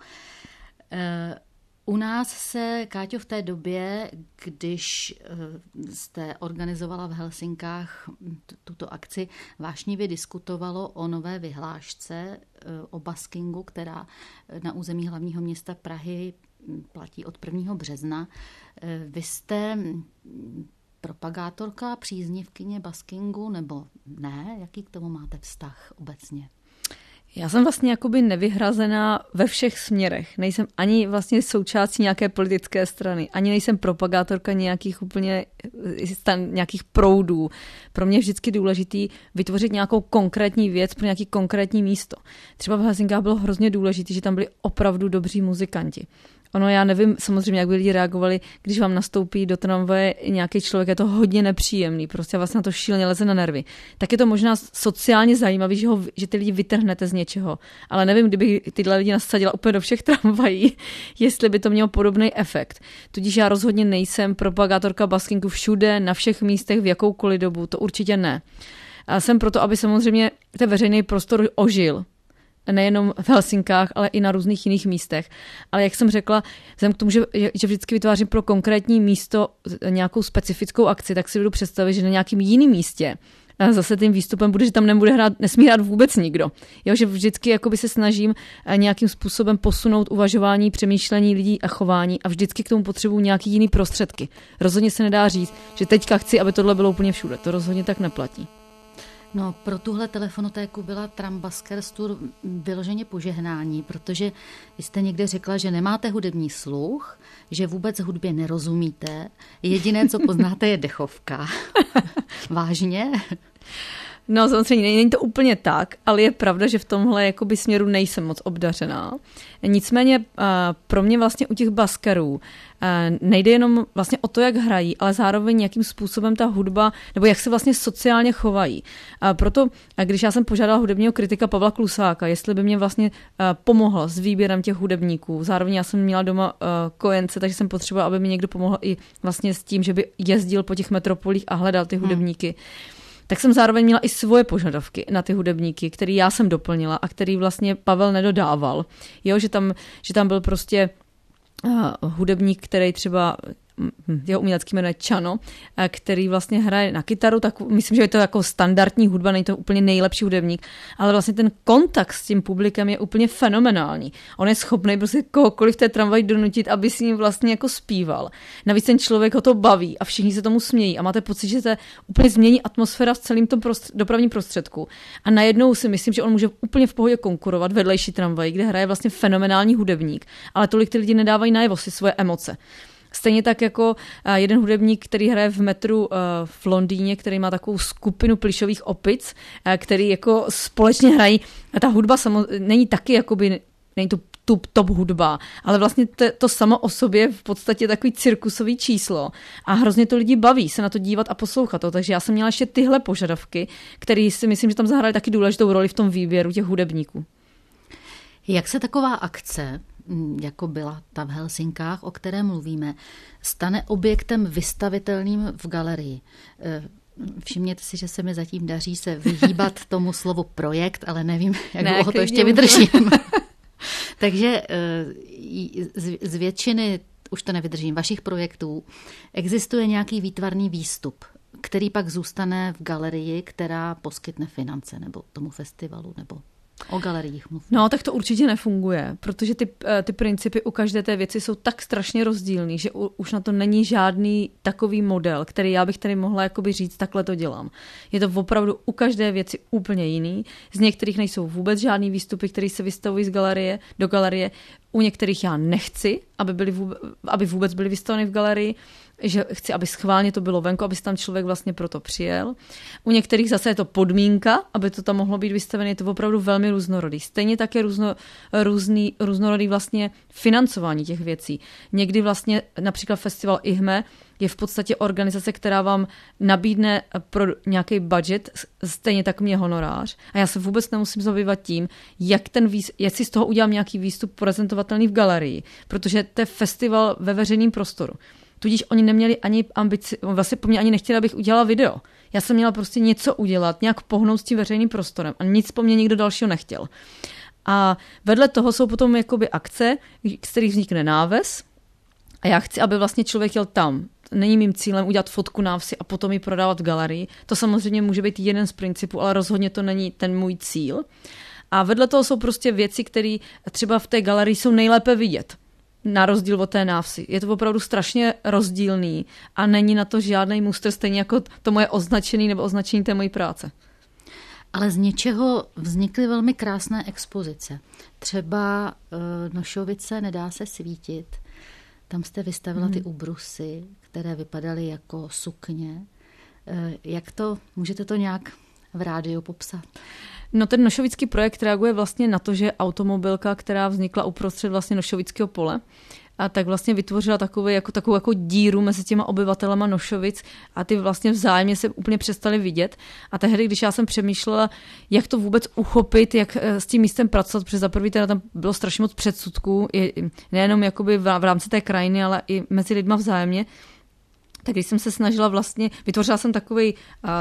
U nás se, Káťo, v té době, když jste organizovala v Helsinkách tuto akci, vášnivě diskutovalo o nové vyhlášce o baskingu, která na území hlavního města Prahy platí od 1. března. Vy jste propagátorka, příznivkyně baskingu, nebo ne? Jaký k tomu máte vztah obecně? Já jsem vlastně jakoby nevyhrazená ve všech směrech. Nejsem ani vlastně součástí nějaké politické strany, ani nejsem propagátorka nějakých úplně nějakých proudů. Pro mě je vždycky důležitý vytvořit nějakou konkrétní věc pro nějaký konkrétní místo. Třeba v Helsinkách bylo hrozně důležité, že tam byli opravdu dobří muzikanti. Ono, já nevím samozřejmě, jak by lidi reagovali, když vám nastoupí do tramvaje nějaký člověk, je to hodně nepříjemný, prostě vlastně na to šíleně leze na nervy. Tak je to možná sociálně zajímavý, že ty lidi vytrhnete z něčeho, ale nevím, kdyby tyhle lidi nasadila úplně do všech tramvají, jestli by to mělo podobný efekt. Tudíž já rozhodně nejsem propagátorka buskingu všude, na všech místech, v jakoukoliv dobu, to určitě ne. A jsem proto, aby samozřejmě ten veřejný prostor ožil. Nejenom v Helsinkách, ale i na různých jiných místech. Ale jak jsem řekla, vzhledem k tomu, že vždycky vytvářím pro konkrétní místo nějakou specifickou akci, tak si budu představit, že na nějakém jiném místě zase tím výstupem bude, že tam nesmí hrát vůbec nikdo. Jo, že vždycky jakoby se snažím nějakým způsobem posunout uvažování, přemýšlení lidí a chování a vždycky k tomu potřebuji nějaký jiný prostředky. Rozhodně se nedá říct, že teďka chci, aby tohle bylo úplně všude. To rozhodně tak neplatí. No, pro tuhle telefonotéku byla Trambuskers Tour vyloženě požehnání, protože vy jste někde řekla, že nemáte hudební sluch, že vůbec hudbě nerozumíte, jediné, co poznáte, je dechovka. Vážně? No, samozřejmě není to úplně tak, ale je pravda, že v tomhle jakoby směru nejsem moc obdařená. Nicméně pro mě vlastně u těch baskerů nejde jenom vlastně o to, jak hrají, ale zároveň jakým způsobem ta hudba, nebo jak se vlastně sociálně chovají. Proto, když já jsem požádala hudebního kritika Pavla Klusáka, jestli by mě vlastně pomohl s výběrem těch hudebníků, zároveň já jsem měla doma kojence, takže jsem potřebovala, aby mi někdo pomohl i vlastně s tím, že by jezdil po těch metropolích a hledal ty hudebníky. Tak jsem zároveň měla i svoje požadavky na ty hudebníky, který já jsem doplnila a který vlastně Pavel nedodával. Jo, že tam byl prostě hudebník, který třeba jeho umělecký jméno je Čano, který vlastně hraje na kytaru, tak myslím, že je to jako standardní hudba, není to úplně nejlepší hudebník, ale vlastně ten kontakt s tím publikem je úplně fenomenální. On je schopný prostě kohokoliv v té tramvaji donutit, aby si ním vlastně jako zpíval. Navíc ten člověk ho to baví a všichni se tomu smějí a máte pocit, že se úplně změní atmosféra v celém tom dopravním prostředku. A najednou si myslím, že on může úplně v pohodě konkurovat vedlejší tramvaji, kde hraje vlastně fenomenální hudebník, ale tolik ty lidi nedávají najevo si svoje emoce. Stejně tak jako jeden hudebník, který hraje v metru v Londýně, který má takovou skupinu plyšových opic, který jako společně hrají. A ta hudba není taky jakoby, není to top hudba, ale vlastně to samo o sobě v podstatě takový cirkusový číslo a hrozně to lidi baví se na to dívat a poslouchat to. Takže já jsem měla ještě tyhle požadavky, které si myslím, že tam zahrály taky důležitou roli v tom výběru těch hudebníků. Jak se taková akce, jako byla ta v Helsinkách, o které mluvíme, stane objektem vystavitelným v galerii? Všimněte si, že se mi zatím daří se vyhýbat tomu slovu projekt, ještě jak dlouho to ještě vydržím. Takže z většiny, už to nevydržím, vašich projektů existuje nějaký výtvarný výstup, který pak zůstane v galerii, která poskytne finance nebo tomu festivalu, nebo o galeriích mluvím. No, tak to určitě nefunguje, protože ty principy u každé té věci jsou tak strašně rozdílný, že už na to není žádný takový model, který já bych tady mohla jakoby říct, takhle to dělám. Je to opravdu u každé věci úplně jiný. Z některých nejsou vůbec žádný výstupy, které se vystavují z galerie do galerie. U některých já nechci, aby vůbec byly vystaveny v galerii, že chci, aby schválně to bylo venku, aby si tam člověk vlastně proto přijel. U některých zase je to podmínka, aby to tam mohlo být vystavené, je to opravdu velmi různorodý. Stejně tak je různorodý vlastně financování těch věcí. Někdy vlastně například festival IHME je v podstatě organizace, která vám nabídne pro nějaký budget, stejně tak mě honorář. A já se vůbec nemusím zabývat tím, jestli z toho udělám nějaký výstup prezentovatelný v galerii, protože to je festival ve veřejném prostoru. Tudíž oni neměli ani ambici, vlastně po mně ani nechtěli, abych udělala video. Já jsem měla prostě něco udělat, nějak pohnout s tím veřejným prostorem a nic po mně nikdo dalšího nechtěl. A vedle toho jsou potom jakoby akce, z kterých vznikne náves a já chci, aby vlastně člověk jel tam. Není mým cílem udělat fotku návsi a potom ji prodávat v galerii. To samozřejmě může být jeden z principů, ale rozhodně to není ten můj cíl. A vedle toho jsou prostě věci, které třeba v té galerii jsou nejlépe vidět. Na rozdíl od té návsi. Je to opravdu strašně rozdílný a není na to žádný mustr, stejně jako to moje označení nebo označení té mojí práce. Ale z něčeho vznikly velmi krásné expozice. Třeba Nošovice Nedá se svítit. Tam jste vystavila ty ubrusy, které vypadaly jako sukně. Můžete to nějak v rádiu popsat? No, ten nošovický projekt reaguje vlastně na to, že automobilka, která vznikla uprostřed vlastně Nošovického pole, a tak vlastně vytvořila takovou jako díru mezi těma obyvatelema Nošovic a ty vlastně vzájemně se úplně přestali vidět. A tehdy, když já jsem přemýšlela, jak to vůbec uchopit, jak s tím místem pracovat, protože za prvý teda tam bylo strašně moc předsudků, nejenom jakoby v rámci té krajiny, ale i mezi lidma vzájemně, tak když jsem se snažila vlastně, vytvořila jsem takovej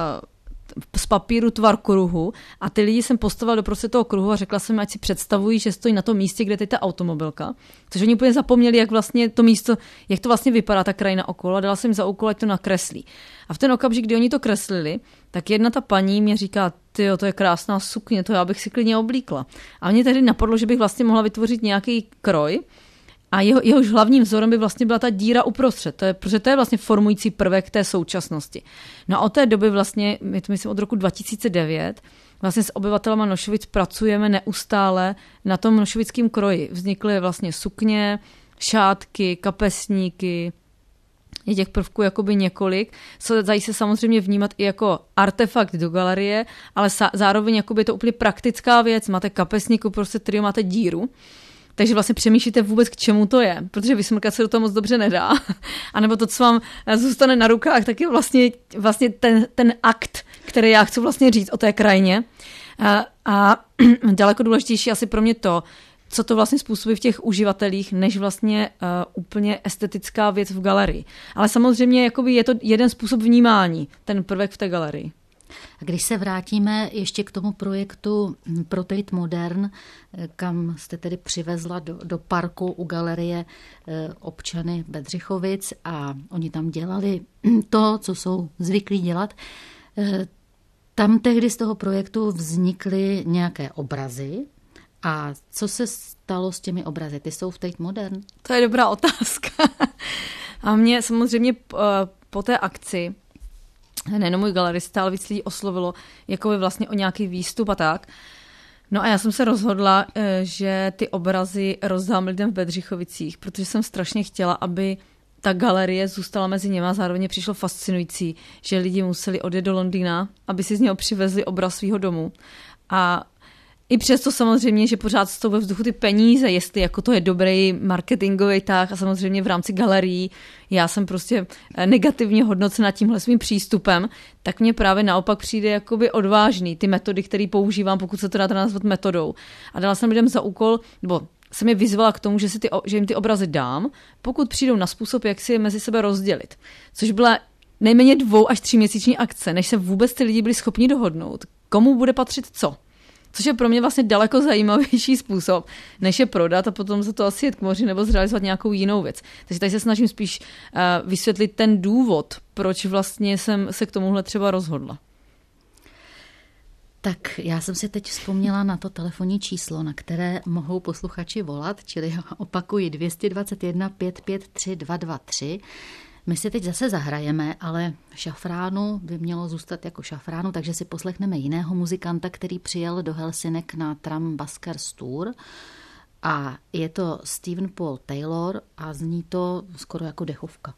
z papíru tvar kruhu a ty lidi jsem postavila doprostřed toho kruhu a řekla jsem, ať si představují, že stojí na tom místě, kde je ta automobilka. Což oni úplně zapomněli, jak vlastně to místo, jak to vlastně vypadá ta krajina okolo a dala jsem jim za úkol, ať to nakreslí. A v ten okamžik, kdy oni to kreslili, tak jedna ta paní mě říká, tyjo, to je krásná sukně, to já bych si klidně oblíkla. A mě tehdy napadlo, že bych vlastně mohla vytvořit nějaký kroj, a jehož hlavním vzorem by vlastně byla ta díra uprostřed, protože to je vlastně formující prvek té současnosti. No a od té doby vlastně, myslím od roku 2009, vlastně s obyvatelema Nošovic pracujeme neustále na tom nošovickém kroji. Vznikly vlastně sukně, šátky, kapesníky, je těch prvků jakoby několik, co dají se samozřejmě vnímat i jako artefakt do galerie, ale zároveň jakoby je to úplně praktická věc, máte kapesník uprostřed, který máte díru. Takže vlastně přemýšlíte vůbec, k čemu to je, protože vysmrkat se do toho moc dobře nedá. A nebo to, co vám zůstane na rukách, tak je vlastně ten akt, který já chci vlastně říct o té krajině. A daleko důležitější asi pro mě to, co to vlastně způsobí v těch uživatelích, než vlastně úplně estetická věc v galerii. Ale samozřejmě jakoby je to jeden způsob vnímání, ten prvek v té galerii. A když se vrátíme ještě k tomu projektu Protelit Modern, kam jste tedy přivezla do parku u galerie občany Bedřichovic a oni tam dělali to, co jsou zvyklí dělat, tam tehdy z toho projektu vznikly nějaké obrazy. A co se stalo s těmi obrazy? Ty jsou v Tate Modern? To je dobrá otázka. A mě samozřejmě po té akci nejenom můj galerista, ale víc lidí oslovilo jako by vlastně o nějaký výstup a tak. No a já jsem se rozhodla, že ty obrazy rozdám lidem v Bedřichovicích, protože jsem strašně chtěla, aby ta galerie zůstala mezi něma. Zároveň přišlo fascinující, že lidi museli odjet do Londýna, aby si z něho přivezli obraz svého domu. A i přesto samozřejmě, že pořád jsou ve vzduchu ty peníze, jestli jako to je dobrý marketingový tah a samozřejmě v rámci galerií já jsem prostě negativně hodnocena tímhle svým přístupem, tak mně právě naopak přijde jakoby odvážný ty metody, které používám, pokud se to dá nazvat metodou. A dala jsem lidem za úkol, nebo jsem je vyzvala k tomu, že jim ty obrazy dám, pokud přijdou na způsob, jak si je mezi sebe rozdělit. Což byla nejméně 2 až 3 měsíční akce, než se vůbec ty lidi byli schopni dohodnout, komu bude patřit co. Což je pro mě vlastně daleko zajímavější způsob, než je prodat a potom za to asi jet k moři nebo zrealizovat nějakou jinou věc. Takže tady se snažím spíš vysvětlit ten důvod, proč vlastně jsem se k tomuhle třeba rozhodla. Tak já jsem si teď vzpomněla na to telefonní číslo, na které mohou posluchači volat, čili opakuji 221 553 223. My si teď zase zahrajeme, ale Šafránu by mělo zůstat jako Šafránu, takže si poslechneme jiného muzikanta, který přijel do Helsinek na Tram Baskers Tour. A je to Stephen Paul Taylor a zní to skoro jako dechovka.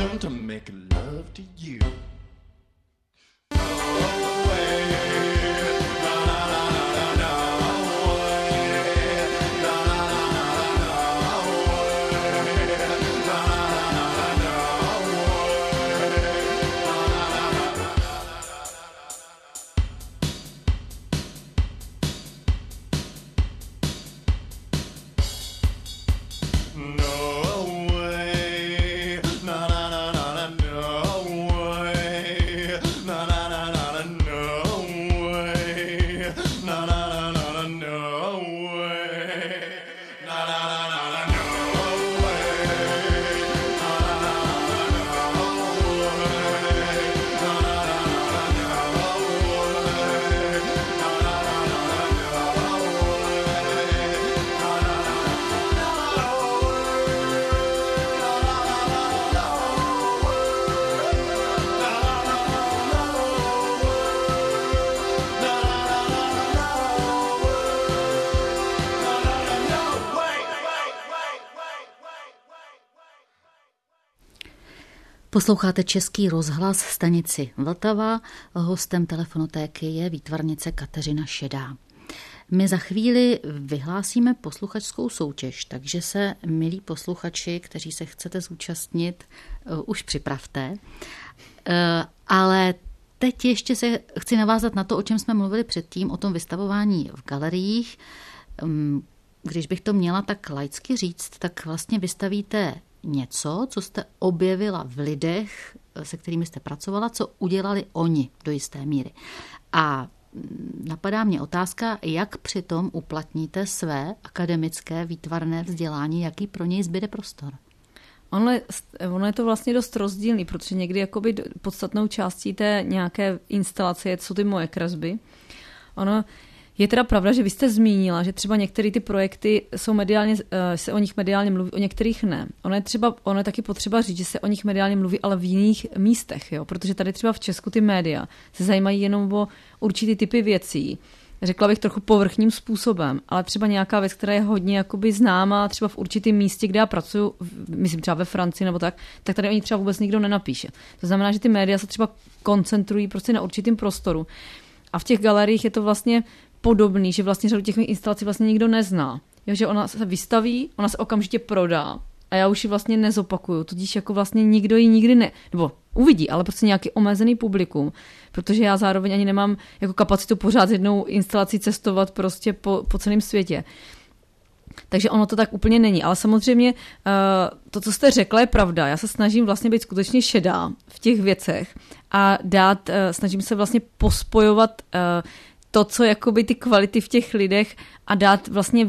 reason to make love to you. Posloucháte Český rozhlas, stanici Vltava. Hostem telefonotéky je výtvarnice Kateřina Šedá. My za chvíli vyhlásíme posluchačskou soutěž, takže se, milí posluchači, kteří se chcete zúčastnit, už připravte. Ale teď ještě se chci navázat na to, o čem jsme mluvili předtím, o tom vystavování v galeriích. Když bych to měla tak laicky říct, tak vlastně vystavíte něco, co jste objevila v lidech, se kterými jste pracovala, co udělali oni do jisté míry. A napadá mě otázka, jak přitom uplatníte své akademické výtvarné vzdělání, jaký pro něj zbyde prostor. Ono je to vlastně dost rozdílný, protože někdy jakoby podstatnou částí té nějaké instalace jsou ty moje kresby. Ono je teda pravda, že vy jste zmínila, že třeba některé ty projekty jsou mediálně, se o nich mediálně mluví, o některých ne. Ono je taky potřeba říct, že se o nich mediálně mluví, ale v jiných místech, jo? Protože tady třeba v Česku ty média se zajímají jenom o určitý typy věcí. Řekla bych trochu povrchním způsobem, ale třeba nějaká věc, která je hodně jakoby známá třeba v určitém místě, kde já pracuji, myslím třeba ve Francii nebo tak tady o ní třeba vůbec nikdo nenapíše. To znamená, že ty média se třeba koncentrují prostě na určitém prostoru. A v těch galeriích je to vlastně podobný, že vlastně řadu těch instalací vlastně nikdo nezná. Jo, že ona se vystaví, ona se okamžitě prodá a já už ji vlastně nezopakuju. Tudíž jako vlastně nikdo ji nikdy nebo uvidí, ale prostě nějaký omezený publikum, protože já zároveň ani nemám jako kapacitu pořád s jednou instalací cestovat prostě po celém světě. Takže ono to tak úplně není. Ale samozřejmě to, co jste řekla, je pravda. Já se snažím vlastně být skutečně šedá v těch věcech a snažím se vlastně pospojovat to, co jakoby ty kvality v těch lidech a dát vlastně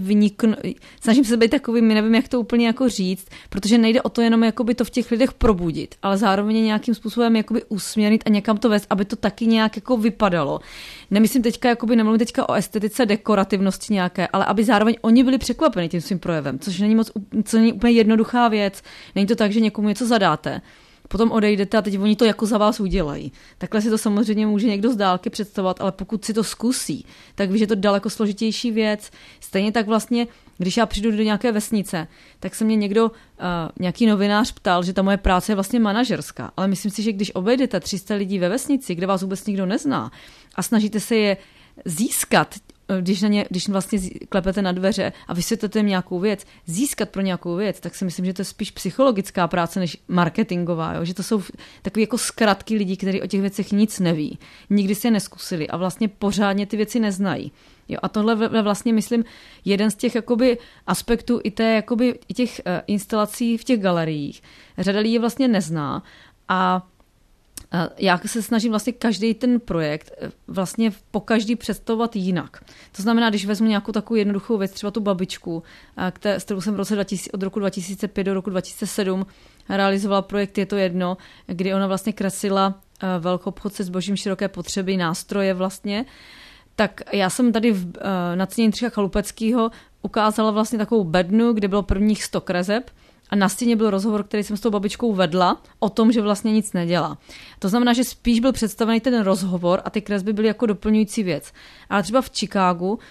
snažím se být takový, nevím, jak to úplně jako říct, protože nejde o to jenom jakoby to v těch lidech probudit, ale zároveň nějakým způsobem jakoby usměrnit a někam to vést, aby to taky nějak jako vypadalo. Nemluvím teďka o estetice, dekorativnosti nějaké, ale aby zároveň oni byli překvapeni tím svým projevem, což není úplně jednoduchá věc. Není to tak, že někomu něco zadáte, potom odejdete a teď oni to jako za vás udělají. Takhle si to samozřejmě může někdo z dálky představovat, ale pokud si to zkusí, tak víš, že to daleko složitější věc. Stejně tak vlastně, když já přijdu do nějaké vesnice, tak se mě nějaký novinář ptal, že ta moje práce je vlastně manažerská. Ale myslím si, že když obejdete 300 lidí ve vesnici, kde vás vůbec nikdo nezná a snažíte se je získat, když vlastně klepete na dveře a vysvětlete jim nějakou věc, získat pro nějakou věc, tak si myslím, že to je spíš psychologická práce než marketingová. Jo? Že to jsou takové jako zkratky lidí, kteří o těch věcech nic neví. Nikdy si je neskusili a vlastně pořádně ty věci neznají. Jo? A tohle vlastně myslím jeden z těch jakoby aspektů i těch instalací v těch galeriích. Řada lidí je vlastně nezná a já se snažím vlastně každý ten projekt vlastně pokaždý představovat jinak. To znamená, když vezmu nějakou takovou jednoduchou věc, třeba tu babičku, s kterou jsem od roku 2005 do roku 2007 realizovala projekt Je to jedno, kdy ona vlastně kreslila velkoobchod se zbožím široké potřeby, nástroje vlastně, tak já jsem tady na ceně Jindřicha Chalupeckého ukázala vlastně takovou bednu, kde bylo prvních 100 kreseb. A na stěně byl rozhovor, který jsem s tou babičkou vedla o tom, že vlastně nic nedělá. To znamená, že spíš byl představený ten rozhovor a ty kresby byly jako doplňující věc. Ale třeba v Chicagu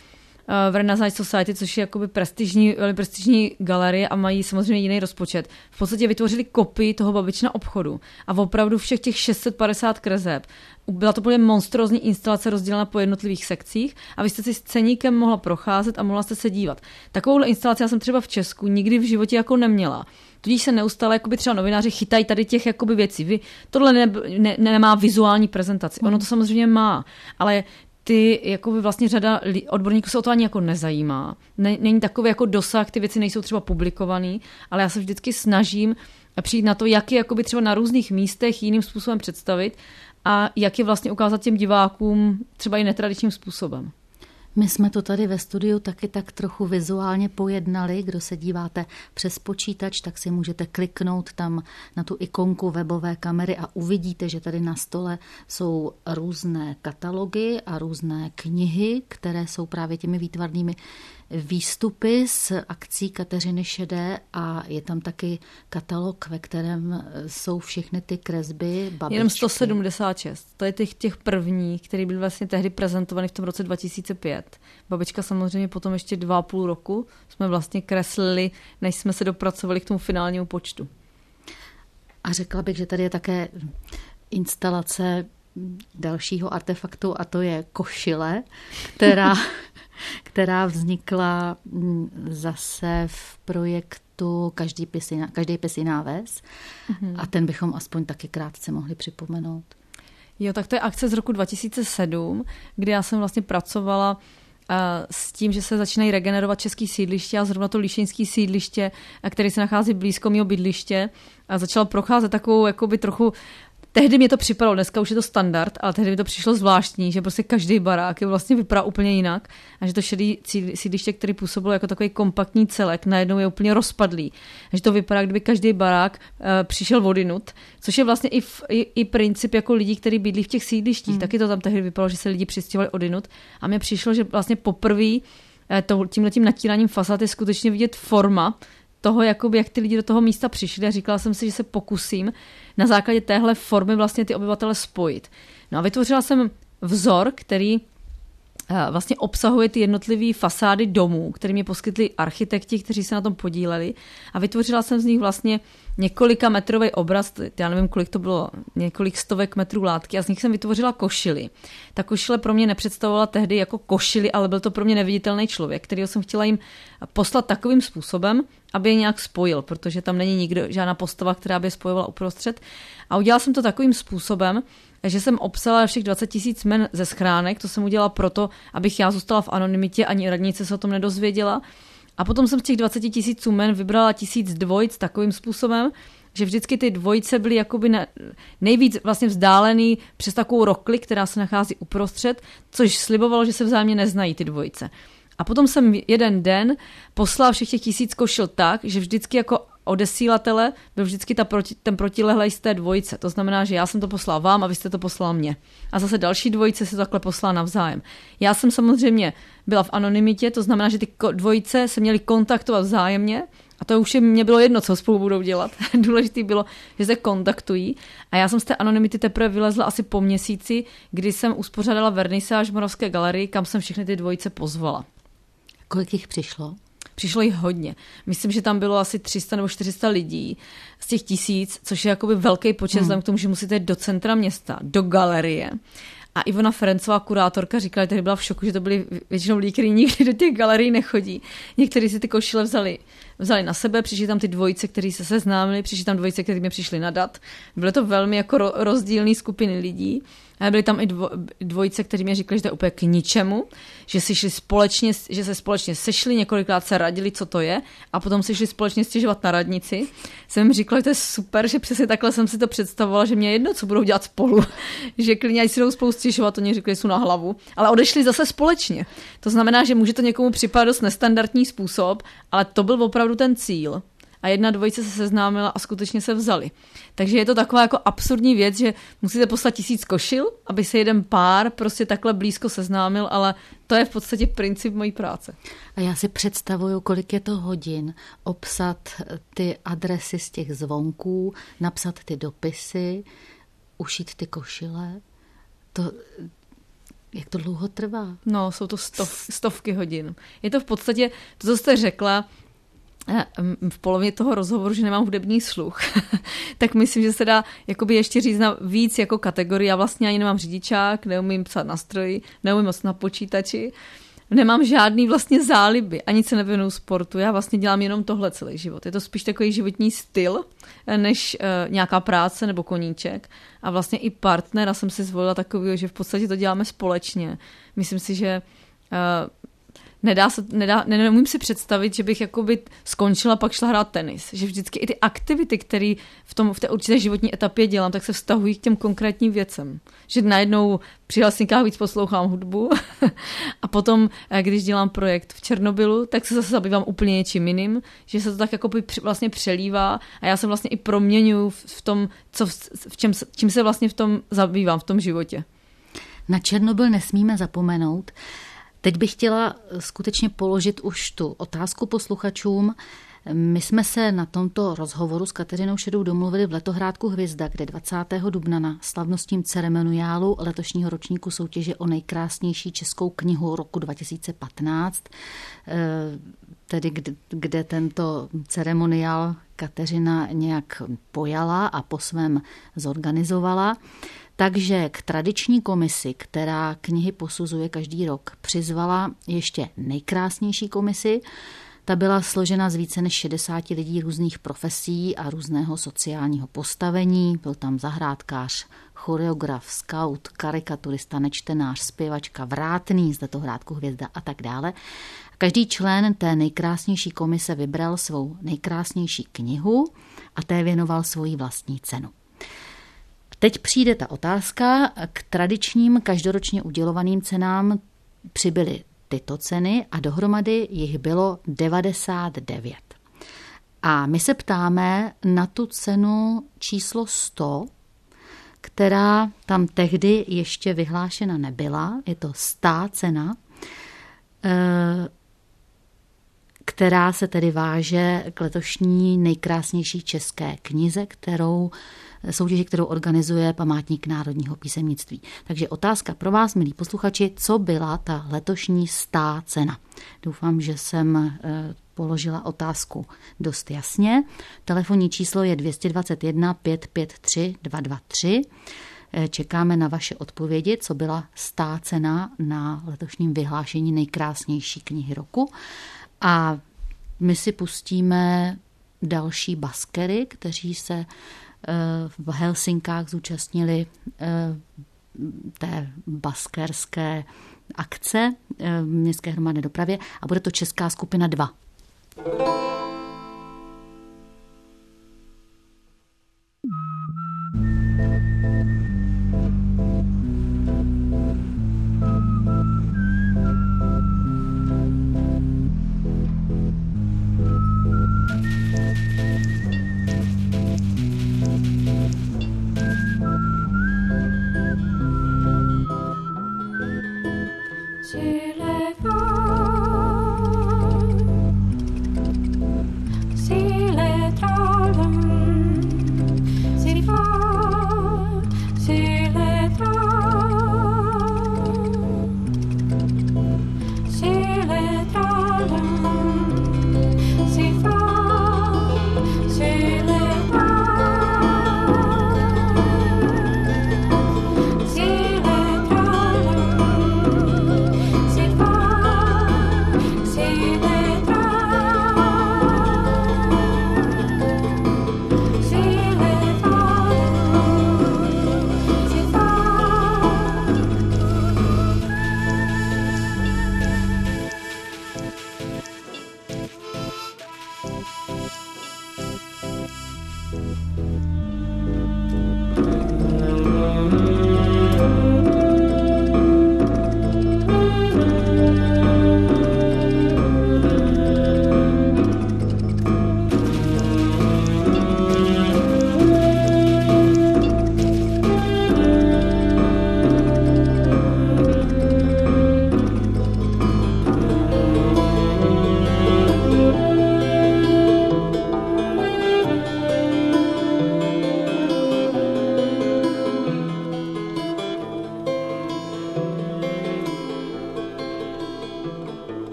v Renaissance Society, což je jakoby velmi prestižní galerie a mají samozřejmě jiný rozpočet. V podstatě vytvořili kopii toho babičina obchodu a opravdu všech těch 650 kreseb. Byla to úplně monstrózní instalace rozdělena po jednotlivých sekcích a vy jste si s ceníkem mohla procházet a mohla jste se dívat. Takovouhle instalaci já jsem třeba v Česku nikdy v životě jako neměla. Tudíž se neustále jakoby třeba novináři chytají tady těch jakoby věcí. Tohle nemá vizuální prezentaci. Ono to samozřejmě má, ale ty jakoby vlastně řada odborníků se o to ani jako nezajímá. Není takový jako dosah, ty věci nejsou třeba publikovaný, ale já se vždycky snažím přijít na to, jak je jakoby třeba na různých místech jiným způsobem představit a jak je vlastně ukázat těm divákům třeba i netradičním způsobem. My jsme to tady ve studiu taky tak trochu vizuálně pojednali. Kdo se díváte přes počítač, tak si můžete kliknout tam na tu ikonku webové kamery a uvidíte, že tady na stole jsou různé katalogy a různé knihy, které jsou právě těmi výtvarnými výstupy z akcí Kateřiny Šedé a je tam taky katalog, ve kterém jsou všechny ty kresby babičky. Jenom 176. To je těch prvních, který byl vlastně tehdy prezentovaný v tom roce 2005. Babička samozřejmě potom ještě 2,5 roku jsme vlastně kreslili, než jsme se dopracovali k tomu finálnímu počtu. A řekla bych, že tady je také instalace dalšího artefaktu a to je košile, která vznikla zase v projektu Každý pes jiná ves. A ten bychom aspoň taky krátce mohli připomenout. Jo, tak to je akce z roku 2007, kdy já jsem vlastně pracovala s tím, že se začínají regenerovat český sídliště a zrovna to líšeňský sídliště, který se nachází blízko mého bydliště, a začala procházet takovou jakoby trochu. Tehdy mě to připadalo, dneska už je to standard, ale tehdy mi to přišlo zvláštní, že prostě každý barák je vlastně vypadá úplně jinak a že to šedý sídliště, který působilo jako takový kompaktní celek, najednou je úplně rozpadlý. A že to vypadá, kdyby každý barák přišel odinut, což je vlastně i princip jako lidí, kteří bydlí v těch sídlištích. Taky to tam tehdy vypadalo, že se lidi přistěhovali odinut a mně přišlo, že vlastně poprvé tímhletím natíráním fasád je skutečně vidět forma toho, jakoby, jak ty lidi do toho místa přišli a říkala jsem si, že se pokusím na základě téhle formy vlastně ty obyvatele spojit. No a vytvořila jsem vzor, který vlastně obsahuje ty jednotlivé fasády domů, které mě poskytli architekti, kteří se na tom podíleli a vytvořila jsem z nich vlastně několika metrový obraz, já nevím, kolik to bylo, několik stovek metrů látky a z nich jsem vytvořila košili. Ta košile pro mě nepředstavovala tehdy jako košili, ale byl to pro mě neviditelný člověk, kterýho jsem chtěla jim poslat takovým způsobem, aby je nějak spojil, protože tam není nikdo, žádná postava, která by je spojovala uprostřed. A udělala jsem to takovým způsobem, že jsem obsala všech 20 000 jmen ze schránek, to jsem udělala proto, abych já zůstala v anonymitě, ani radnice se o tom nedozvěděla. A potom jsem z těch 20 000 jmen vybrala 1000 dvojic takovým způsobem, že vždycky ty dvojice byly jakoby nejvíc vlastně vzdálený přes takovou rokli, která se nachází uprostřed, což slibovalo, že se vzájemně neznají ty dvojice. A potom jsem jeden den poslala všech těch 1000 košil tak, že vždycky jako odesílatele byl vždycky ten protilehlej z té dvojice. To znamená, že já jsem to poslala vám a vy jste to poslala mně. A zase další dvojice se takhle poslala navzájem. Já jsem samozřejmě byla v anonymitě, to znamená, že ty dvojice se měly kontaktovat vzájemně a to už mě bylo jedno, co spolu budou dělat. Důležité bylo, že se kontaktují. A já jsem z té anonymity teprve vylezla asi po měsíci, kdy jsem uspořádala vernisáž v Moravské galerii, kam jsem všechny ty dvojice pozvala. Kolik jich přišlo? Přišlo jich hodně. Myslím, že tam bylo asi 300 nebo 400 lidí z těch 1000, což je jakoby velký počet, vzhledem k tomu, že musíte jít do centra města, do galerie. A Ivona Ferencová, kurátorka, říkala, že tady byla v šoku, že to byli většinou lidi, kteří nikdy do těch galerií nechodí. Někteří si ty košile vzali na sebe, přišli tam ty dvojice, kteří se seznámili, přišli tam dvojice, kteří mě přišli nadat. Byly to velmi jako rozdílné skupiny lidí. A byly tam i dvojice, kteří mi říkali, že to je úplně k ničemu, že se společně sešli, několikrát se radili, co to je, a potom se šli společně stěžovat na radnici. Jsem jim říkala, že to je super, že přesně takhle jsem si to představovala, že mě je jedno, co budou dělat spolu. Že klidně, ať si jdou spolu stěžovat, oni říkali, že jsou na hlavu, ale odešli zase společně. To znamená, že může to někomu připadat dost nestandardní způsob, ale to byl opravdu ten cíl. A jedna dvojice se seznámila a skutečně se vzali. Takže je to taková jako absurdní věc, že musíte poslat 1000 košil, aby se jeden pár prostě takhle blízko seznámil, ale to je v podstatě princip mojí práce. A já si představuju, kolik je to hodin obsat ty adresy z těch zvonků, napsat ty dopisy, ušít ty košile. Jak to dlouho trvá? No, jsou to stovky hodin. Je to v podstatě, to, co jste řekla, v polovině toho rozhovoru, že nemám hudební sluch, tak myslím, že se dá jakoby ještě říct na víc jako kategorii. Já vlastně ani nemám řidičák, neumím psát na stroji, neumím moc na počítači, nemám žádný vlastně záliby, ani se nevěnuju sportu, já vlastně dělám jenom tohle celý život. Je to spíš takový životní styl, než nějaká práce nebo koníček. A vlastně i partnera jsem si zvolila takový, že v podstatě to děláme společně. Myslím si, že neumím si představit, že bych jakoby skončila, pak šla hrát tenis. Že vždycky i ty aktivity, které v té určité životní etapě dělám, tak se vztahují k těm konkrétním věcem. Že najednou při Helsinkách víc poslouchám hudbu a potom, když dělám projekt v Černobylu, tak se zase zabývám úplně něčím jiným, že se to tak jakoby vlastně přelívá a já se vlastně i proměňuji v tom, čím se vlastně v tom zabývám, v tom životě. Na Černobyl nesmíme zapomenout. Teď bych chtěla skutečně položit už tu otázku posluchačům. My jsme se na tomto rozhovoru s Kateřinou Šedou domluvili v Letohrádku Hvězda, kde 20. dubna na slavnostním ceremoniálu letošního ročníku soutěže o nejkrásnější českou knihu roku 2015, tedy kde tento ceremoniál Kateřina nějak pojala a po svém zorganizovala. Takže k tradiční komisi, která knihy posuzuje každý rok, přizvala ještě nejkrásnější komisi. Ta byla složena z více než 60 lidí různých profesí a různého sociálního postavení. Byl tam zahrádkář, choreograf, skaut, karikaturista, nečtenář, zpěvačka, vrátný z Letohrádku Hvězda a tak dále. Každý člen té nejkrásnější komise vybral svou nejkrásnější knihu a té věnoval svoji vlastní cenu. Teď přijde ta otázka, k tradičním každoročně udělovaným cenám přibyly tyto ceny a dohromady jich bylo 99. A my se ptáme na tu cenu číslo 100, která tam tehdy ještě vyhlášena nebyla. Je to 100. cena, která se tedy váže k letošní nejkrásnější české knize, soutěži, kterou organizuje Památník národního písemnictví. Takže otázka pro vás, milí posluchači, co byla ta letošní 100. cena? Doufám, že jsem položila otázku dost jasně. Telefonní číslo je 221 553 223. Čekáme na vaše odpovědi, co byla 100. cena na letošním vyhlášení nejkrásnější knihy roku. A my si pustíme další baskery, kteří se v Helsinkách zúčastnili té baskerské akce v městské hromadné dopravě a bude to česká skupina 2.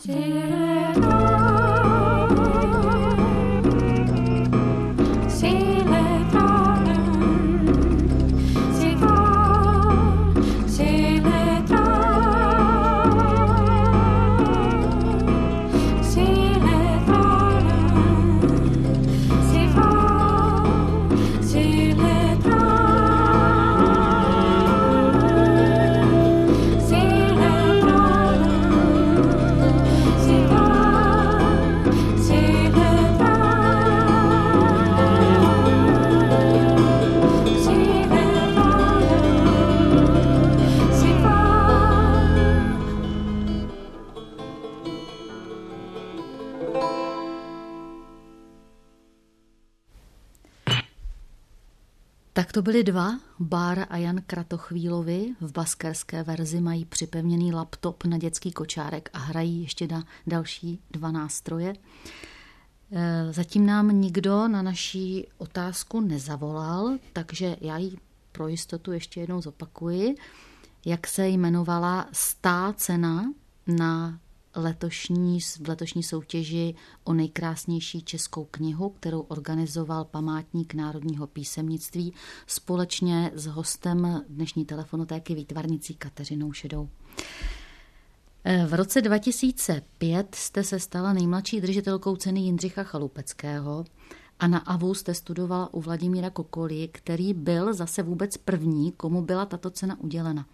Tak to byli dva, Bára a Jan Kratochvílovi. V baskerské verzi mají připevněný laptop na dětský kočárek a hrají ještě na další 2 nástroje. Zatím nám nikdo na naší otázku nezavolal, takže já ji pro jistotu ještě jednou zopakuji. Jak se jmenovala 100. cena na v letošní soutěži o nejkrásnější českou knihu, kterou organizoval Památník národního písemnictví společně s hostem dnešní telefonotéky výtvarnicí Kateřinou Šedou. V roce 2005 jste se stala nejmladší držitelkou ceny Jindřicha Chalupeckého a na AVU jste studovala u Vladimíra Kokoly, který byl zase vůbec první, komu byla tato cena udělena.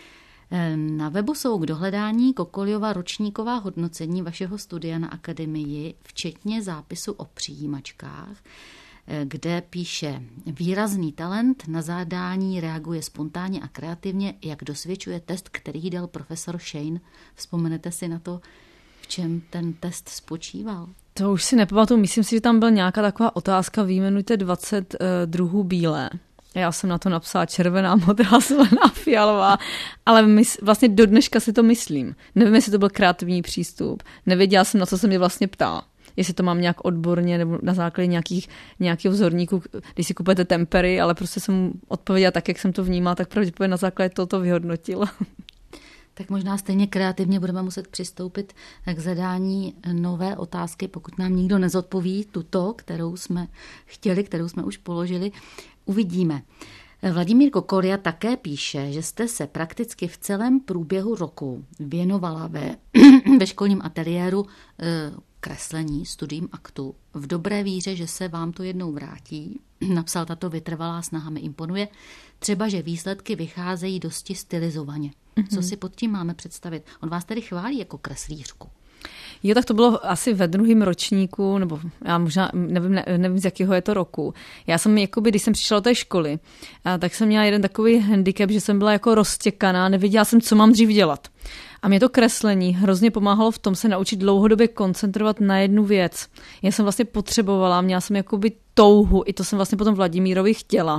Na webu jsou k dohledání Kokolyova ročníková hodnocení vašeho studia na akademii, včetně zápisu o přijímačkách, kde píše: výrazný talent, na zadání reaguje spontánně a kreativně, jak dosvědčuje test, který dal profesor Shane. Vzpomenete si na to, v čem ten test spočíval? To už si nepamatuju, myslím si, že tam byla nějaká taková otázka, vyjmenujte 20 druhů bílé. Já jsem na to napsala červená, modrá, zelená, fialová, ale vlastně do dneška si to myslím. Nevím, jestli to byl kreativní přístup. Nevěděla jsem, na co se mě vlastně ptala. Jestli to mám nějak odborně nebo na základě nějakých vzorníků, když si kupujete tempery, ale prostě jsem odpověděla tak, jak jsem to vnímala, tak pravděpodobně na základě toho vyhodnotila. Tak možná stejně kreativně budeme muset přistoupit k zadání nové otázky, pokud nám nikdo nezodpoví tuto, kterou jsme chtěli, kterou jsme už položili. Uvidíme. Vladimír Kokolia také píše, že jste se prakticky v celém průběhu roku věnovala ve školním ateliéru kreslení, studiím aktu, v dobré víře, že se vám to jednou vrátí. Napsal: tato vytrvalá snaha mi imponuje, třeba, že výsledky vycházejí dosti stylizovaně. Co si pod tím máme představit? On vás tedy chválí jako kreslířku. Jo, tak to bylo asi ve 2. ročníku, nebo já možná nevím, z jakého je to roku. Já jsem, když jsem přišla do té školy, tak jsem měla jeden takový handicap, že jsem byla jako roztěkaná, nevěděla jsem, co mám dřív dělat. A mě to kreslení hrozně pomáhalo v tom se naučit dlouhodobě koncentrovat na jednu věc. Já jsem vlastně potřebovala, měla jsem touhu, i to jsem vlastně potom Vladimírovi chtěla,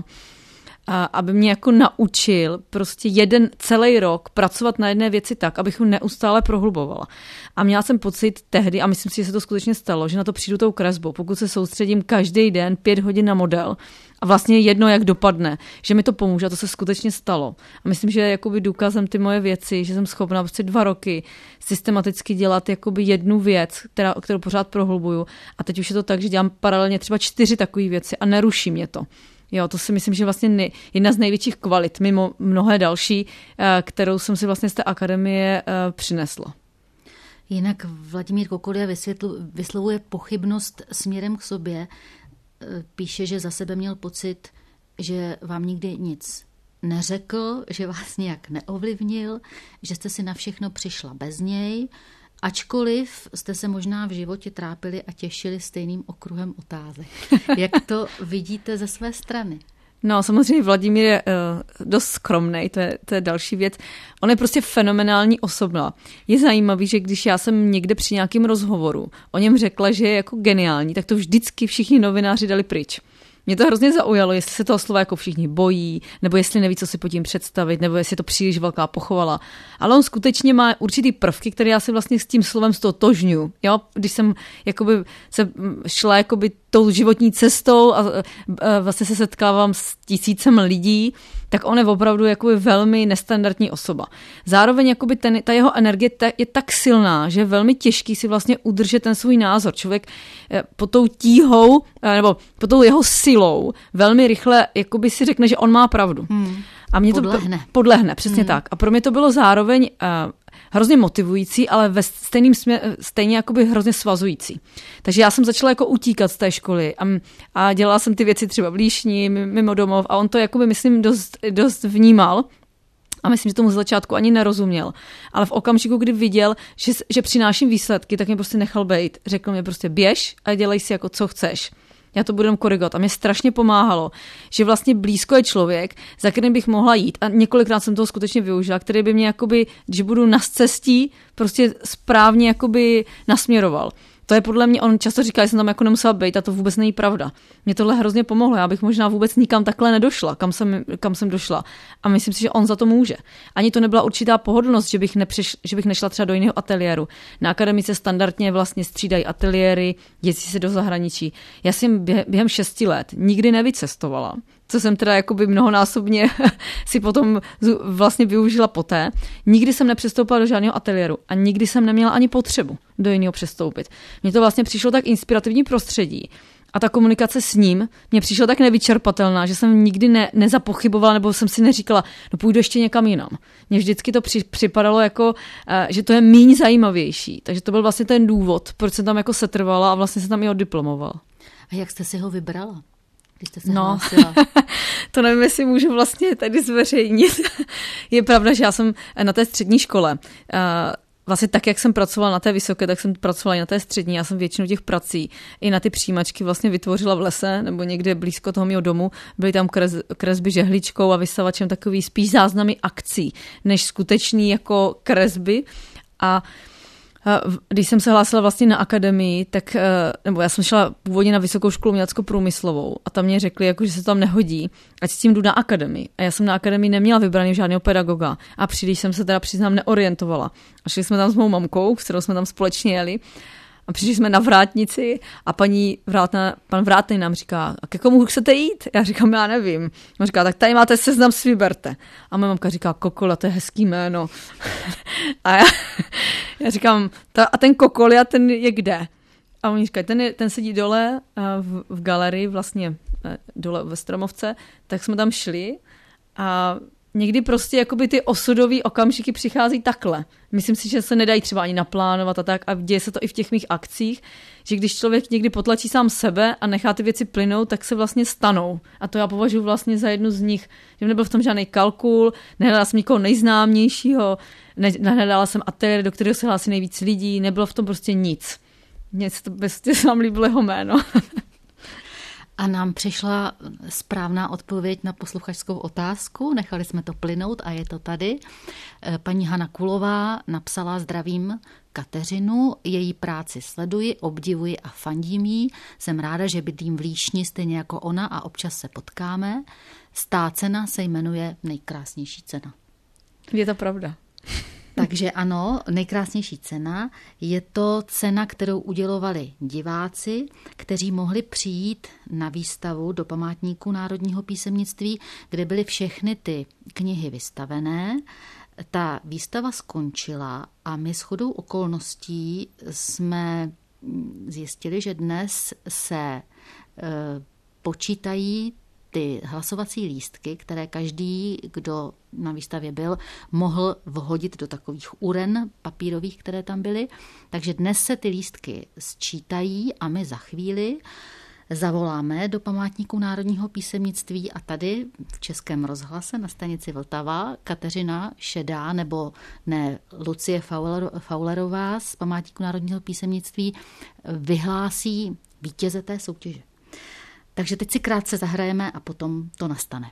aby mě jako naučil prostě jeden celý rok pracovat na jedné věci tak, abych ho neustále prohlubovala. A měla jsem pocit tehdy, a myslím si, že se to skutečně stalo, že na to přijdu tou kresbou, pokud se soustředím každý den 5 hodin na model a vlastně jedno, jak dopadne, že mi to pomůže, a to se skutečně stalo. A myslím, že je důkazem ty moje věci, že jsem schopná prostě 2 roky systematicky dělat jednu věc, kterou pořád prohlubuju. A teď už je to tak, že dělám paralelně třeba 4 takové věci a neruší mě to. Jo, to si myslím, že vlastně jedna z největších kvalit, mimo mnohé další, kterou jsem si vlastně z té akademie přinesla. Jinak Vladimír Kokolia vyslovuje pochybnost směrem k sobě. Píše, že za sebe měl pocit, že vám nikdy nic neřekl, že vás nějak neovlivnil, že jste si na všechno přišla bez něj, ačkoliv jste se možná v životě trápili a těšili stejným okruhem otázek. Jak to vidíte ze své strany? No, samozřejmě Vladimír je dost skromnej, to je další věc. On je prostě fenomenální osoba. Je zajímavý, že když já jsem někde při nějakém rozhovoru o něm řekla, že je jako geniální, tak to vždycky všichni novináři dali pryč. Mě to hrozně zaujalo, jestli se toho slova jako všichni bojí, nebo jestli neví, co si pod tím představit, nebo jestli je to příliš velká pochvala. Ale on skutečně má určitý prvky, které já si vlastně s tím slovem stotožňuji. Jo, když jsem se šla tou životní cestou a vlastně se setkávám s 1000 lidí, tak on je opravdu jakoby velmi nestandardní osoba. Zároveň jakoby ta jeho energie je tak silná, že je velmi těžký si vlastně udržet ten svůj názor. Člověk pod tou tíhou nebo pod tou jeho silou velmi rychle jakoby si řekne, že on má pravdu. A mě podlehne, přesně tak. A pro mě to bylo zároveň hrozně motivující, ale ve stejně jakoby hrozně svazující. Takže já jsem začala jako utíkat z té školy a dělala jsem ty věci třeba v Líšni, mimo domov a on to jakoby, myslím, dost vnímal. A myslím, že tomu z začátku ani nerozuměl. Ale v okamžiku, kdy viděl, že přináším výsledky, tak mě prostě nechal bejt. Řekl mi prostě běž a dělej si jako co chceš. Já to budu korigovat. A mě strašně pomáhalo, že vlastně blízko je člověk, za kterým bych mohla jít. A několikrát jsem toho skutečně využila, který by mě jakoby, když budu na cestí, prostě správně jakoby nasměroval. To je podle mě, on často říká, že jsem tam jako nemusela být a to vůbec není pravda. Mě tohle hrozně pomohlo, já bych možná vůbec nikam takhle nedošla, kam jsem došla. A myslím si, že on za to může. Ani to nebyla určitá pohodlnost, že bych nešla třeba do jiného ateliéru. Na akademice standardně vlastně střídají ateliéry, jezdí se do zahraničí. Já jsem během 6 let nikdy nevycestovala, co jsem teda jakoby mnohonásobně si potom vlastně využila poté. Nikdy jsem nepřestoupila do žádného ateliéru a nikdy jsem neměla ani potřebu do jiného přestoupit. Mně to vlastně přišlo tak inspirativní prostředí a ta komunikace s ním mě přišla tak nevyčerpatelná, že jsem nikdy nezapochybovala nebo jsem si neříkala, no půjdu ještě někam jinam. Mně vždycky to připadalo jako, že to je míň zajímavější. Takže to byl vlastně ten důvod, proč jsem tam jako setrvala a vlastně se tam i oddiplomovala. A jak jste si ho vybrala? Když jste se hlásila. To nevím, jestli můžu vlastně tady zveřejnit. Je pravda, že já jsem na té střední škole, vlastně tak, jak jsem pracovala na té vysoké, tak jsem pracovala i na té střední. Já jsem většinu těch prací i na ty přijímačky vlastně vytvořila v lese nebo někde blízko toho mého domu. Byly tam kresby žehličkou a vysavačem, takový spíš záznamy akcí, než skutečný jako kresby. A když jsem se hlásila vlastně na akademii, tak, nebo já jsem šla původně na Vysokou školu umělecko-průmyslovou a tam mě řekli, jako, že se to tam nehodí, ať s tím jdu na akademii. A já jsem na akademii neměla vybraný žádného pedagoga a příliš jsem se teda přiznám neorientovala. A šli jsme tam s mou mamkou, s kterou jsme tam společně jeli. A přišli jsme na vrátnici a pan Vrátný nám říká, a ke komu chcete jít? Já říkám, já nevím. On říká, tak tady máte seznam, si vyberte. A moje mamka říká, Kokola, to je hezký jméno. A já říkám, a ten Kokolia, ten je kde? A oni říkají, ten sedí dole v galerii, vlastně dole ve Stromovce, tak jsme tam šli a někdy prostě jakoby ty osudové okamžiky přichází takhle. Myslím si, že se nedají třeba ani naplánovat a tak a děje se to i v těch mých akcích, že když člověk někdy potlačí sám sebe a nechá ty věci plynout, tak se vlastně stanou. A to já považuji vlastně za jednu z nich, že nebyl v tom žádný kalkul, nehledala jsem nikoho nejznámějšího, nehledala jsem ateliér, do kterého se hlásí nejvíc lidí, nebylo v tom prostě nic. Mně se to prostě vám líbilo jeho jméno. A nám přišla správná odpověď na posluchačskou otázku. Nechali jsme to plynout a je to tady. Paní Hana Kulová napsala: zdravím Kateřinu, její práci sleduji, obdivuji a fandím jí. Jsem ráda, že bydlím v Líšni stejně jako ona a občas se potkáme. Stá cena se jmenuje Nejkrásnější cena. Je to pravda. Takže ano, nejkrásnější cena. Je to cena, kterou udělovali diváci, kteří mohli přijít na výstavu do Památníku národního písemnictví, kde byly všechny ty knihy vystavené. Ta výstava skončila a my shodou okolností jsme zjistili, že dnes se počítají ty hlasovací lístky, které každý, kdo na výstavě byl, mohl vhodit do takových uren papírových, které tam byly. Takže dnes se ty lístky sčítají a my za chvíli zavoláme do Památníku národního písemnictví a tady v Českém rozhlase na stanici Vltava Kateřina Šedá nebo ne Lucie Faulerová z Památníku národního písemnictví vyhlásí vítěze té soutěže. Takže teď si krátce zahrajeme a potom to nastane.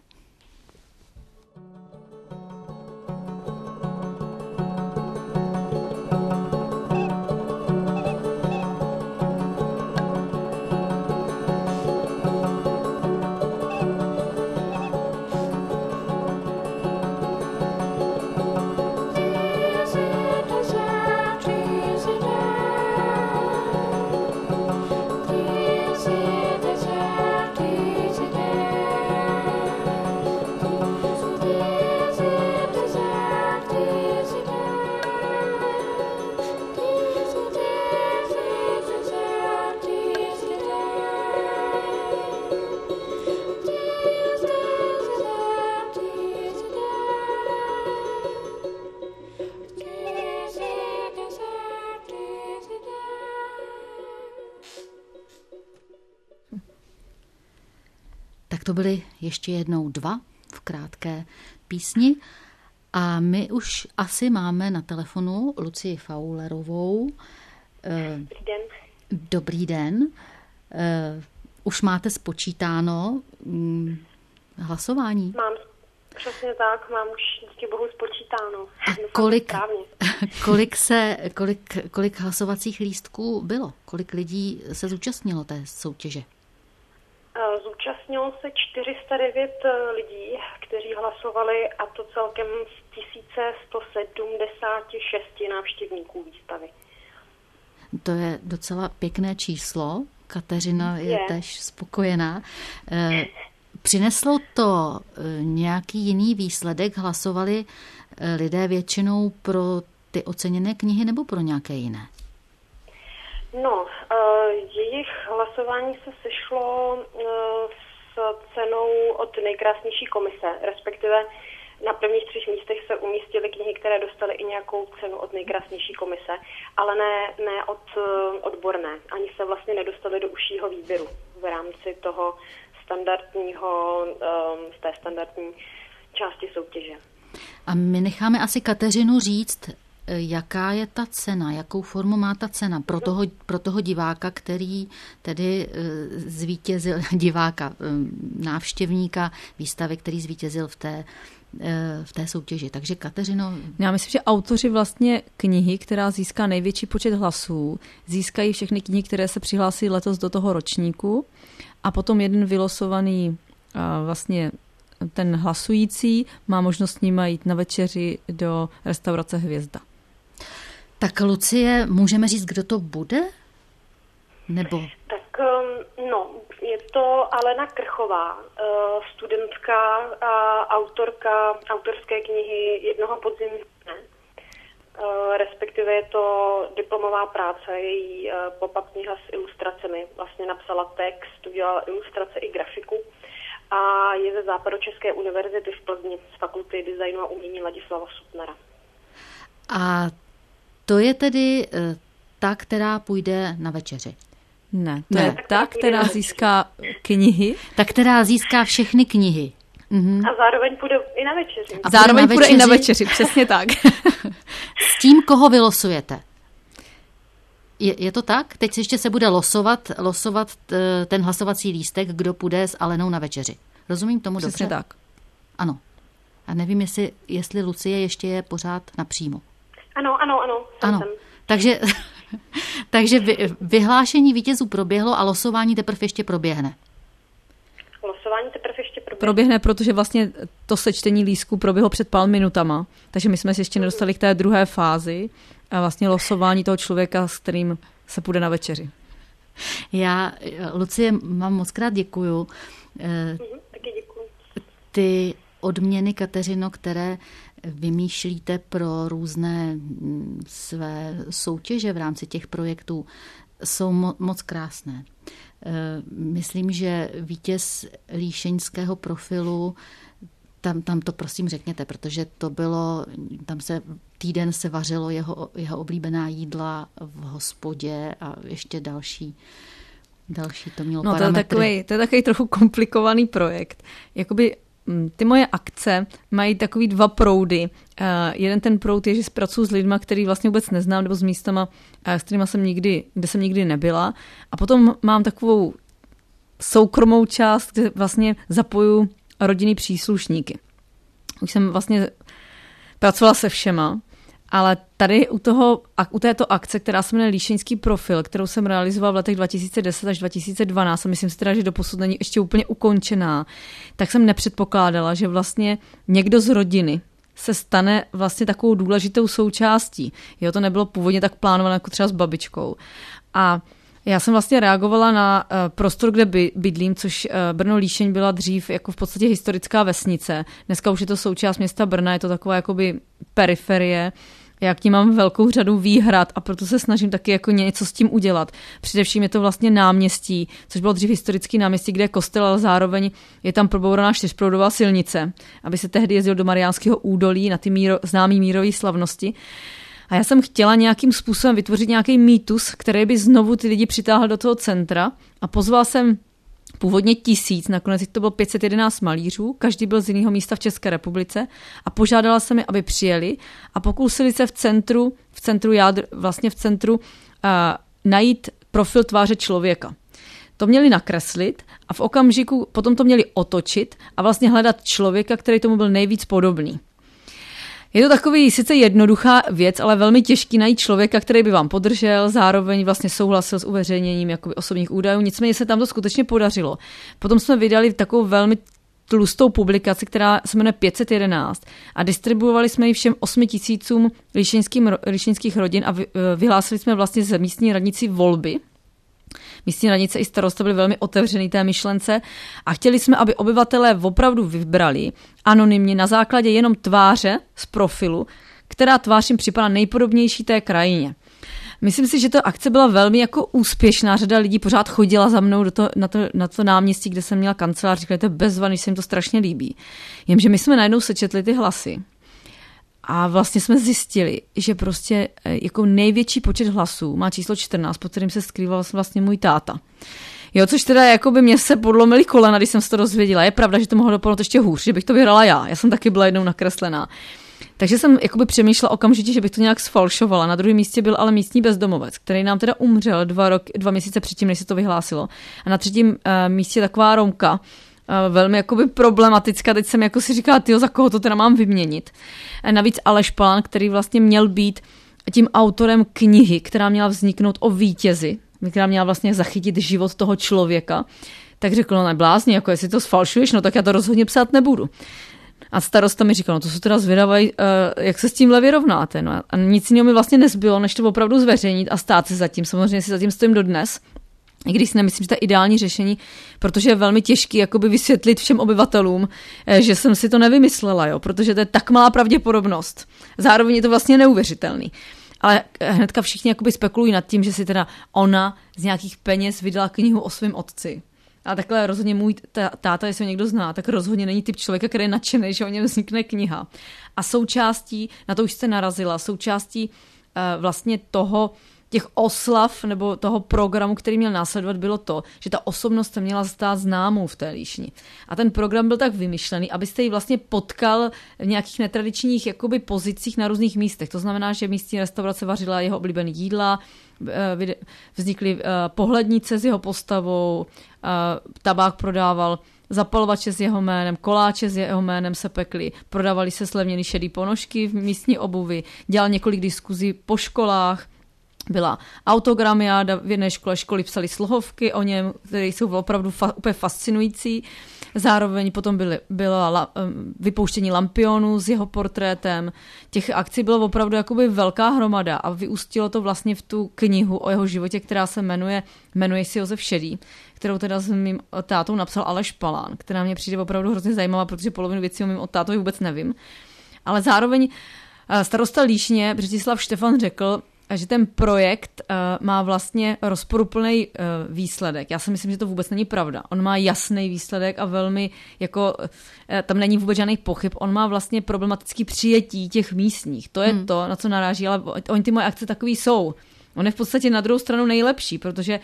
Tak to byly ještě jednou 2 v krátké písni. A my už asi máme na telefonu Lucii Faulerovou. Dobrý den. Dobrý den. Už máte spočítáno hlasování? Mám přesně tak, mám už díky bohu spočítáno. Kolik hlasovacích lístků bylo? Kolik lidí se zúčastnilo té soutěže? Zúčastnilo se 409 lidí, kteří hlasovali, a to celkem z 1176 návštěvníků výstavy. To je docela pěkné číslo. Kateřina je též spokojená. Přineslo to nějaký jiný výsledek? Hlasovali lidé většinou pro ty oceněné knihy nebo pro nějaké jiné? No, jejich hlasování se sešlo s cenou od nejkrásnější komise, respektive na prvních 3 místech se umístily knihy, které dostaly i nějakou cenu od nejkrásnější komise, ale ne od odborné. Ani se vlastně nedostaly do užšího výběru v rámci toho z té standardní části soutěže. A my necháme asi Kateřinu říct, jaká je ta cena, jakou formu má ta cena pro toho diváka, který tedy zvítězil, návštěvníka výstavy, který zvítězil v té soutěži. Takže Kateřino... Já myslím, že autoři vlastně knihy, která získá největší počet hlasů, získají všechny knihy, které se přihlásí letos do toho ročníku, a potom jeden vylosovaný vlastně ten hlasující má možnost s ním jít na večeři do restaurace Hvězda. Tak Lucie, můžeme říct, kdo to bude? Nebo... Tak je to Alena Krchová, studentka a autorka autorské knihy Jednoho podzimního dne. Respektive je to diplomová práce, její pop-up kniha s ilustracemi. Vlastně napsala text, udělala ilustrace i grafiku a je ze Západočeské univerzity v Plzni z fakulty designu a umění Ladislava Sutnara. A to je tedy ta, která půjde na večeři? Ne, to je ta, která získá knihy. Ta, která získá všechny knihy. Mhm. A zároveň půjde i na večeři. A zároveň půjde i na večeři, přesně tak. S tím, koho vylosujete? Je to tak? Teď ještě se bude losovat ten hlasovací lístek, kdo půjde s Alenou na večeři. Rozumím tomu dobře? Přesně tak. Ano. A nevím, jestli Lucie ještě je pořád napřímo. Ano. Jsem. Takže vyhlášení vítězů proběhlo a losování teprve ještě proběhne. Proběhne, protože vlastně to sečtení lístků proběhlo před pár minutama, takže my jsme se ještě nedostali k té druhé fázi a vlastně losování toho člověka, s kterým se půjde na večeři. Já, Lucie, vám moc krát děkuju. Taky děkuju. Ty odměny, Kateřino, které vymýšlíte pro různé své soutěže v rámci těch projektů, jsou moc krásné. Myslím, že vítěz líšeňského profilu, tam to prosím řekněte, protože to bylo, týden se vařilo jeho oblíbená jídla v hospodě a ještě další to mělo parametry. To je takový trochu komplikovaný projekt. Jakoby ty moje akce mají takový 2 proudy. Jeden ten proud je, že pracuji s lidma, který vlastně vůbec neznám, nebo s místama, s kterýma kde jsem nikdy nebyla. A potom mám takovou soukromou část, kde vlastně zapoju rodinný příslušníky. Už jsem vlastně pracovala se všema, ale tady u této akce, která se jmenuje Líšeňský profil, kterou jsem realizovala v letech 2010 až 2012, a myslím si teda, že doposud není ještě úplně ukončená, tak jsem nepředpokládala, že vlastně někdo z rodiny se stane vlastně takovou důležitou součástí. To nebylo původně tak plánované jako třeba s babičkou. A já jsem vlastně reagovala na prostor, kde bydlím, což Brno-Líšeň byla dřív jako v podstatě historická vesnice. Dneska už je to součást města Brna, je to taková jakoby periferie. Já k tím mám velkou řadu výhrad a proto se snažím taky jako něco s tím udělat. Především je to vlastně náměstí, což bylo dřív historický náměstí, kde je kostel, ale zároveň je tam probouraná 4proudová silnice, aby se tehdy jezdil do Mariánského údolí na ty známý mírové slavnosti. A já jsem chtěla nějakým způsobem vytvořit nějaký mýtus, který by znovu ty lidi přitáhl do toho centra, a pozvala jsem původně 1000, nakonec to bylo 511 malířů, každý byl z jiného místa v České republice a požádala jsem je, aby přijeli a pokusili se v centru najít profil tváře člověka. To měli nakreslit a v okamžiku potom to měli otočit a vlastně hledat člověka, který tomu byl nejvíc podobný. Je to takový sice jednoduchá věc, ale velmi těžký najít člověka, který by vám podržel, zároveň vlastně souhlasil s uveřejněním jakoby osobních údajů, nicméně se tam to skutečně podařilo. Potom jsme vydali takovou velmi tlustou publikaci, která se jmenuje 511 a distribuovali jsme ji všem 8 000 líšeňských rodin a vyhlásili jsme vlastně ze místní radnici volby. Místní radnice i starosta byli velmi otevřený té myšlence a chtěli jsme, aby obyvatelé opravdu vybrali anonymně na základě jenom tváře z profilu, která tvář jim připadá nejpodobnější té krajině. Myslím si, že ta akce byla velmi jako úspěšná, řada lidí pořád chodila za mnou na to náměstí, kde jsem měla kancelář, říkali, to je bezva, že se jim to strašně líbí. Jenže my jsme najednou sečetli ty hlasy a vlastně jsme zjistili, že prostě jako největší počet hlasů má číslo 14, pod kterým se skrýval vlastně můj táta. Jo, což teda jako by mě se podlomily kolena, když jsem se to dozvěděla. Je pravda, že to mohlo dopadnout ještě hůř, že bych to vyhrala já. Já jsem taky byla jednou nakreslená. Takže jsem jakoby přemýšlela okamžitě, že bych to nějak sfalšovala. Na druhém místě byl ale místní bezdomovec, který nám teda umřel 2 měsíce předtím, než se to vyhlásilo. A na třetím místě taková Romka, velmi jakoby problematická. Teď jsem jako si říkala, tyjo, za koho to teda mám vyměnit. Navíc Aleš Palán, který vlastně měl být tím autorem knihy, která měla vzniknout o vítězi, která měla vlastně zachytit život toho člověka, tak řekl, no neblázni, jako jestli to sfalšuješ, no tak já to rozhodně psát nebudu. A starosta mi říkal, no to se teda zvědavají, jak se s tímhle vyrovnáte. No a nic jiného mi vlastně nezbylo, než to opravdu zveřejnit a stát se zatím. Samozřejmě si zatím stojím dodnes, i když si nemyslím, že to je ideální řešení, protože je velmi těžký jakoby vysvětlit všem obyvatelům, že jsem si to nevymyslela, jo, protože to je tak malá pravděpodobnost. Zároveň je to vlastně neuvěřitelný. Ale hnedka všichni jakoby spekulují nad tím, že si teda ona z nějakých peněz vydala knihu o svém otci. A takhle rozhodně můj táta, jestli ho někdo zná, tak rozhodně není typ člověka, který je nadšený, že o něm vznikne kniha. A součástí, na to už jste narazila, součástí vlastně těch oslav nebo toho programu, který měl následovat, bylo to, že ta osobnost se měla stát známou v té Líšni. A ten program byl tak vymyšlený, abyste ji vlastně potkal v nějakých netradičních jakoby pozicích na různých místech. To znamená, že místní restaurace vařila jeho oblíbený jídla, vznikly pohlednice s jeho postavou, tabák prodával, zapalovače s jeho jménem, koláče s jeho jménem se pekly, prodávali se slevněný šedý ponožky v místní obuvi, dělal několik diskuzí po školách, byla autogramiáda v jedné školy psali slohovky o něm, které jsou opravdu úplně fascinující. Zároveň potom bylo vypouštění lampionů s jeho portrétem. Těch akcí bylo opravdu jakoby velká hromada a vyústilo to vlastně v tu knihu o jeho životě, která se jmenuje si Josef Šedý, kterou teda s mým tátou napsal Aleš Palán, která mě přijde opravdu hrozně zajímavá, protože polovinu věcí o mým tátovi vůbec nevím. Ale zároveň starosta Líšně Břetislav Štefan řekl, že ten projekt má vlastně rozporuplný výsledek. Já si myslím, že to vůbec není pravda. On má jasný výsledek a velmi, jako tam není vůbec žádných pochyb. On má vlastně problematický přijetí těch místních. To je to, na co naráží, ale oni ty moje akce takový jsou. On je v podstatě na druhou stranu nejlepší, protože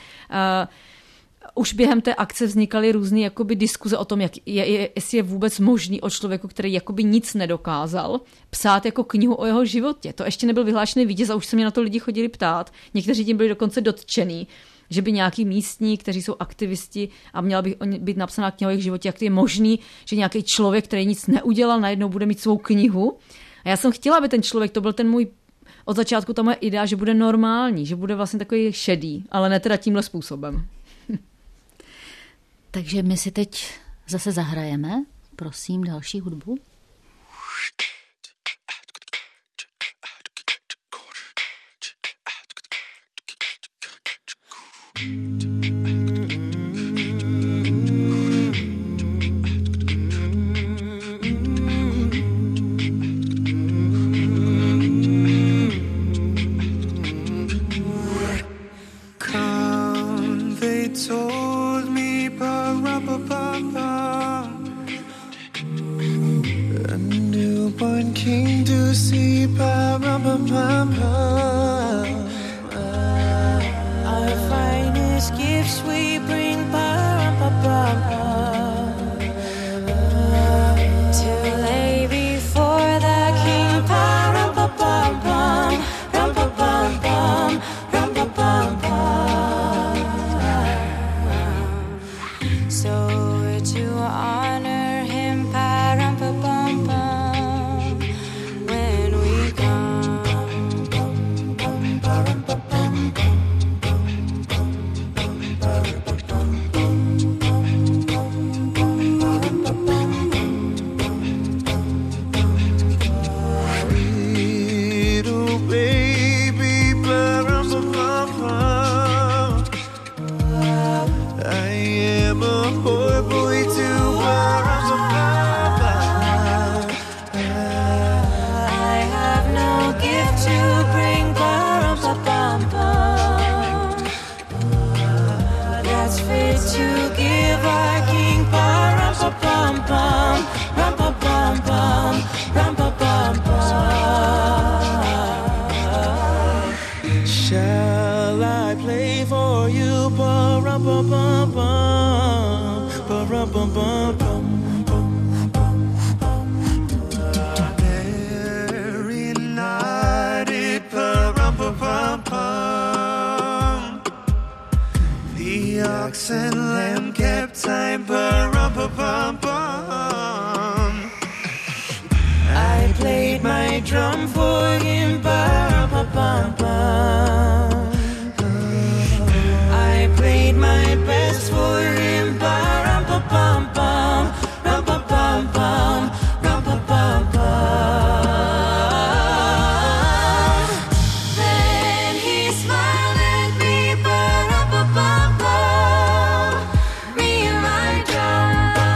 už během té akce vznikaly různé jakoby diskuze o tom, jestli je vůbec možný o člověku, který jakoby nic nedokázal, psát jako knihu o jeho životě. To ještě nebyl vyhlášený vítěz a už se mě na to lidi chodili ptát. Někteří tím byli dokonce dotčený, že by nějaký místní, kteří jsou aktivisti a měla by být napsaná kniha o jejich životě, jak je možný, že nějaký člověk, který nic neudělal, najednou bude mít svou knihu. A já jsem chtěla, aby ten člověk, to byl ten můj od začátku ta moje idea, že bude normální, že bude vlastně takový šedý, ale ne teda tímhle způsobem. Takže my si teď zase zahrajeme, prosím, další hudbu. Our finest gifts we bring, pa-ram-pa-pa. to give our king pa-rum-pa-pum-pum, rum-pa-pum-pum, rum-pa-pum-pum. Shall I play for you? Pa-rum-pa-pum-pum, pa-rum-pa-pum-pum. Very nighted, pa-rum-pa-pum-pum. The ox and lamb kept time, pa-rum-pa-pum-pum. I played my drum for him, pa-rum-pa-pum-pum. I played my best for him, pa-rum-pa-pum-pum, rum-pa-pum-pum, rum-pa-pum-pum. Then he smiled at me, pa-rum-pa-pum-pum, me and my drum.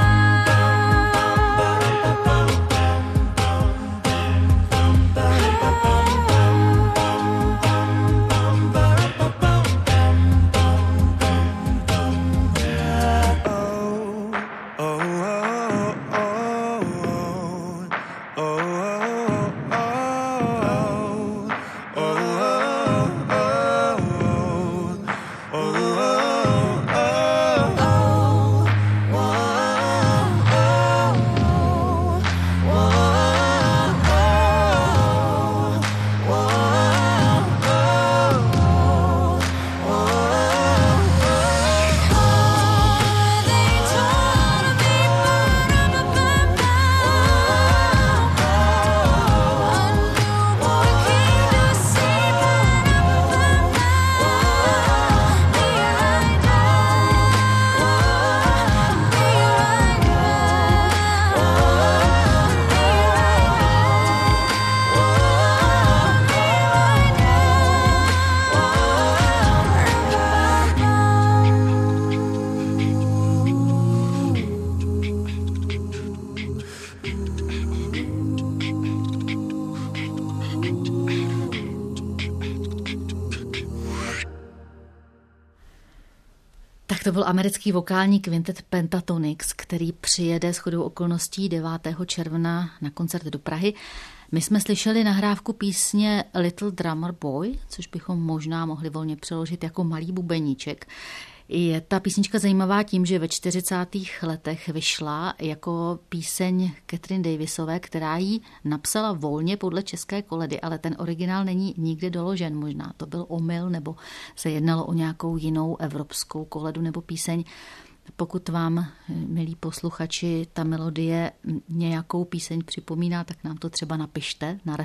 To byl americký vokální kvintet Pentatonix, který přijede shodou okolností 9. června na koncert do Prahy. My jsme slyšeli nahrávku písně Little Drummer Boy, což bychom možná mohli volně přeložit jako malý bubeníček. Je ta písnička zajímavá tím, že ve 40. letech vyšla jako píseň Catherine Davisové, která ji napsala volně podle české koledy, ale ten originál není nikde doložen. Možná to byl omyl, nebo se jednalo o nějakou jinou evropskou koledu nebo píseň. Pokud vám, milí posluchači, ta melodie nějakou píseň připomíná, tak nám to třeba napište na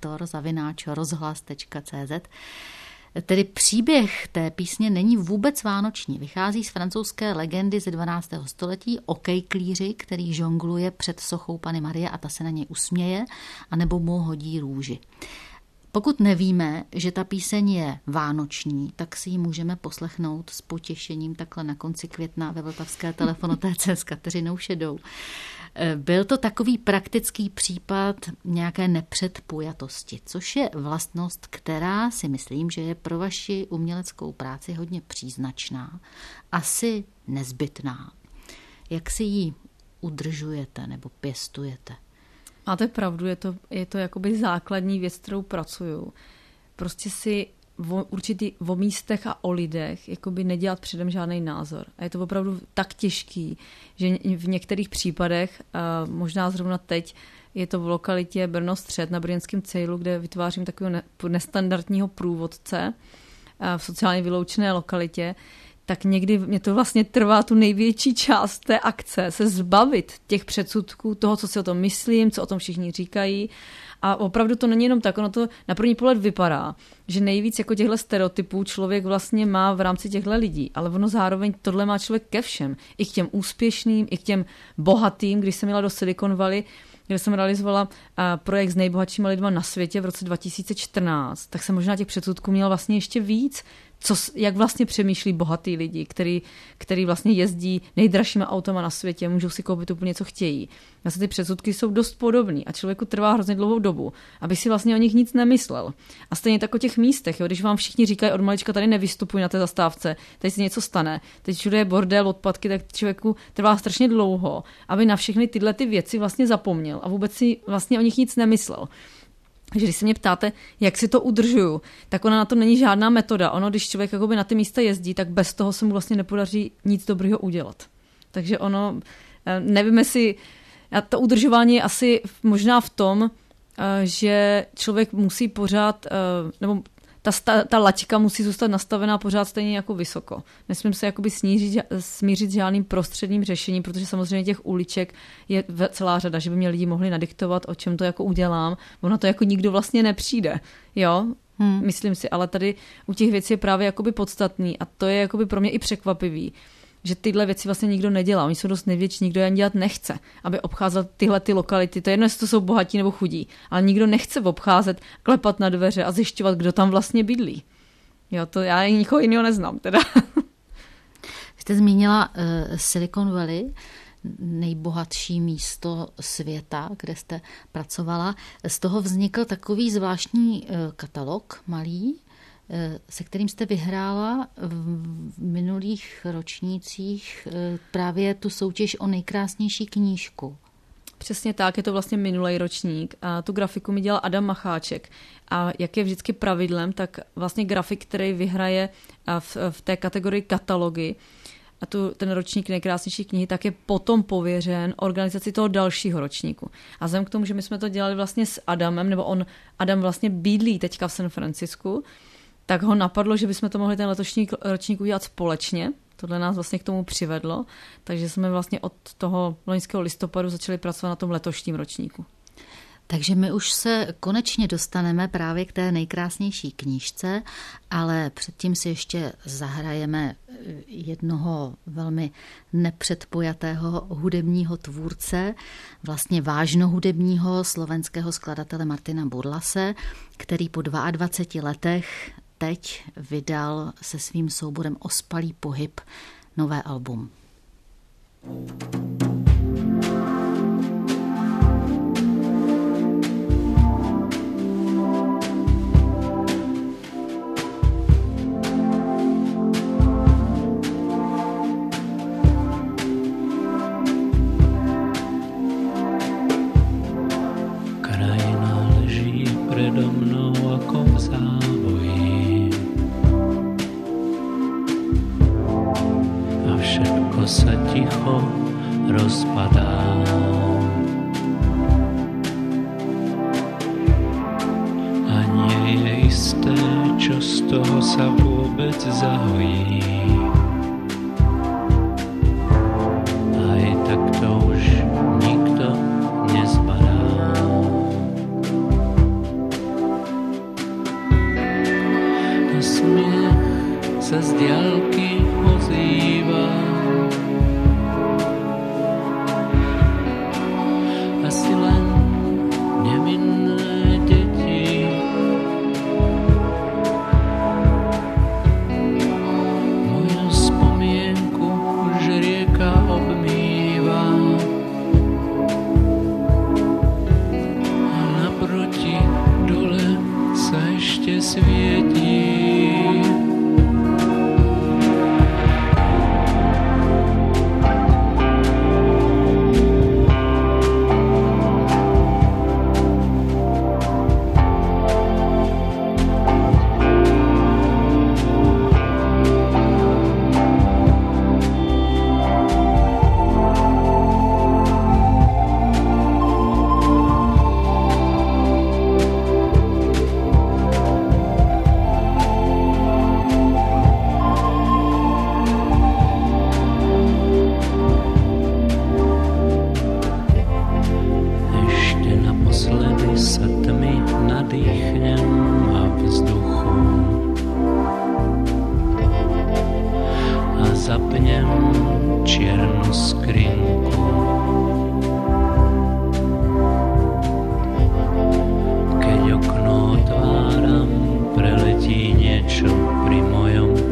reflektor@rozhlas.cz. Tedy příběh té písně není vůbec vánoční. Vychází z francouzské legendy ze 12. století o kejklíři, který žongluje před sochou Panny Marie a ta se na něj usměje, anebo mu hodí růži. Pokud nevíme, že ta píseň je vánoční, tak si ji můžeme poslechnout s potěšením takhle na konci května ve vltavské telefonotéce s Kateřinou Šedou. Byl to takový praktický případ nějaké nepředpojatosti, což je vlastnost, která si myslím, že je pro vaši uměleckou práci hodně příznačná, asi nezbytná. Jak si ji udržujete nebo pěstujete? Máte pravdu, je to jakoby základní věc, kterou pracuju. Prostě si o místech a o lidech jakoby nedělat předem žádný názor. A je to opravdu tak těžký, že v některých případech, možná zrovna teď, je to v lokalitě Brno Střed na brněnském Cejlu, kde vytvářím takového nestandardního průvodce v sociálně vyloučené lokalitě, tak někdy mě to vlastně trvá tu největší část té akce, se zbavit těch předsudků, toho, co si o tom myslím, co o tom všichni říkají. A opravdu to není jenom tak, ono to na první pohled vypadá, že nejvíc jako těchto stereotypů člověk vlastně má v rámci těchto lidí, ale ono zároveň tohle má člověk ke všem. I k těm úspěšným, i k těm bohatým. Když jsem jela do Silicon Valley, kde jsem realizovala projekt s nejbohatšími lidmi na světě v roce 2014, tak jsem možná těch předsudků měla vlastně ještě víc. jak vlastně přemýšlí bohatý lidi, který vlastně jezdí nejdražšíma autama na světě, můžou si koupit úplně, co chtějí. Vlastně ty předsudky jsou dost podobný a člověku trvá hrozně dlouhou dobu, aby si vlastně o nich nic nemyslel. A stejně tak o těch místech, jo, když vám všichni říkají od malička, tady nevystupuj na té zastávce, teď si něco stane, teď všude je bordel, odpadky, tak člověku trvá strašně dlouho, aby na všechny tyhle ty věci vlastně zapomněl a vůbec si vlastně o nich nic nemyslel. Takže když se mě ptáte, jak si to udržuju, tak ona na to není žádná metoda. Ono, když člověk jakoby na ty místa jezdí, tak bez toho se mu vlastně nepodaří nic dobrýho udělat. Takže ono, nevím, jestli to udržování je asi možná v tom, že člověk musí pořád, nebo ta laťka musí zůstat nastavená pořád stejně jako vysoko. Nesmím se jakoby smířit s žádným prostředním řešením, protože samozřejmě těch uliček je celá řada, že by mě lidi mohli nadiktovat, o čem to jako udělám. Ono to jako nikdo vlastně nepřijde. Jo? Myslím si, ale tady u těch věcí je právě jakoby podstatný a to je jakoby pro mě i překvapivý, že tyhle věci vlastně nikdo nedělá. Oni jsou dost nevděční, nikdo je ani dělat nechce, aby obcházel tyhle ty lokality. To je jedno, jestli to jsou bohatí nebo chudí, ale nikdo nechce obcházet, klepat na dveře a zjišťovat, kdo tam vlastně bydlí. Jo, to já nikoho jiného neznám teda. Jste zmínila Silicon Valley, nejbohatší místo světa, kde jste pracovala. Z toho vznikl takový zvláštní katalog malý, se kterým jste vyhrála v minulých ročnících právě tu soutěž o nejkrásnější knížku. Přesně tak, je to vlastně minulý ročník a tu grafiku mi dělal Adam Macháček. A jak je vždycky pravidlem, tak vlastně grafik, který vyhraje v té kategorii katalogy a ten ročník nejkrásnější knihy, tak je potom pověřen organizaci toho dalšího ročníku. A vzhledem k tomu, že my jsme to dělali vlastně s Adamem, nebo Adam vlastně bydlí teďka v San Francisku, tak ho napadlo, že bychom to mohli ten letošní ročník udělat společně. Tohle nás vlastně k tomu přivedlo, takže jsme vlastně od toho loňského listopadu začali pracovat na tom letošním ročníku. Takže my už se konečně dostaneme právě k té nejkrásnější knížce, ale předtím si ještě zahrajeme jednoho velmi nepředpojatého hudebního tvůrce, vlastně vážnohudebního slovenského skladatele Martina Burlase, který po 22 letech teď vydal se svým souborem Ospalý pohyb nové album. Krajina leží predo mnou ako v závoji a všetko sa ticho rozpadá. A nie je isté, čo z toho sa vôbec zahojí. Aj tak to už nikto nezbadá. A smiech sa z diaľky ozýva. Asi len nevinné deti. Moju spomienku už rieka obmýva. A naproti dole sa ešte svietí. Zapnem čiernu skrinku. Keď okno otváram, preletí niečo pri mojom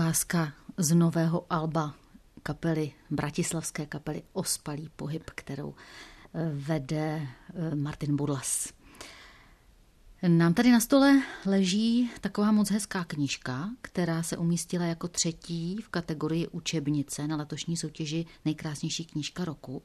ukázka z nového alba bratislavské kapely Ospalý pohyb, kterou vede Martin Budlas. Nám tady na stole leží taková moc hezká knížka, která se umístila jako 3. v kategorii učebnice na letošní soutěži Nejkrásnější knížka roku.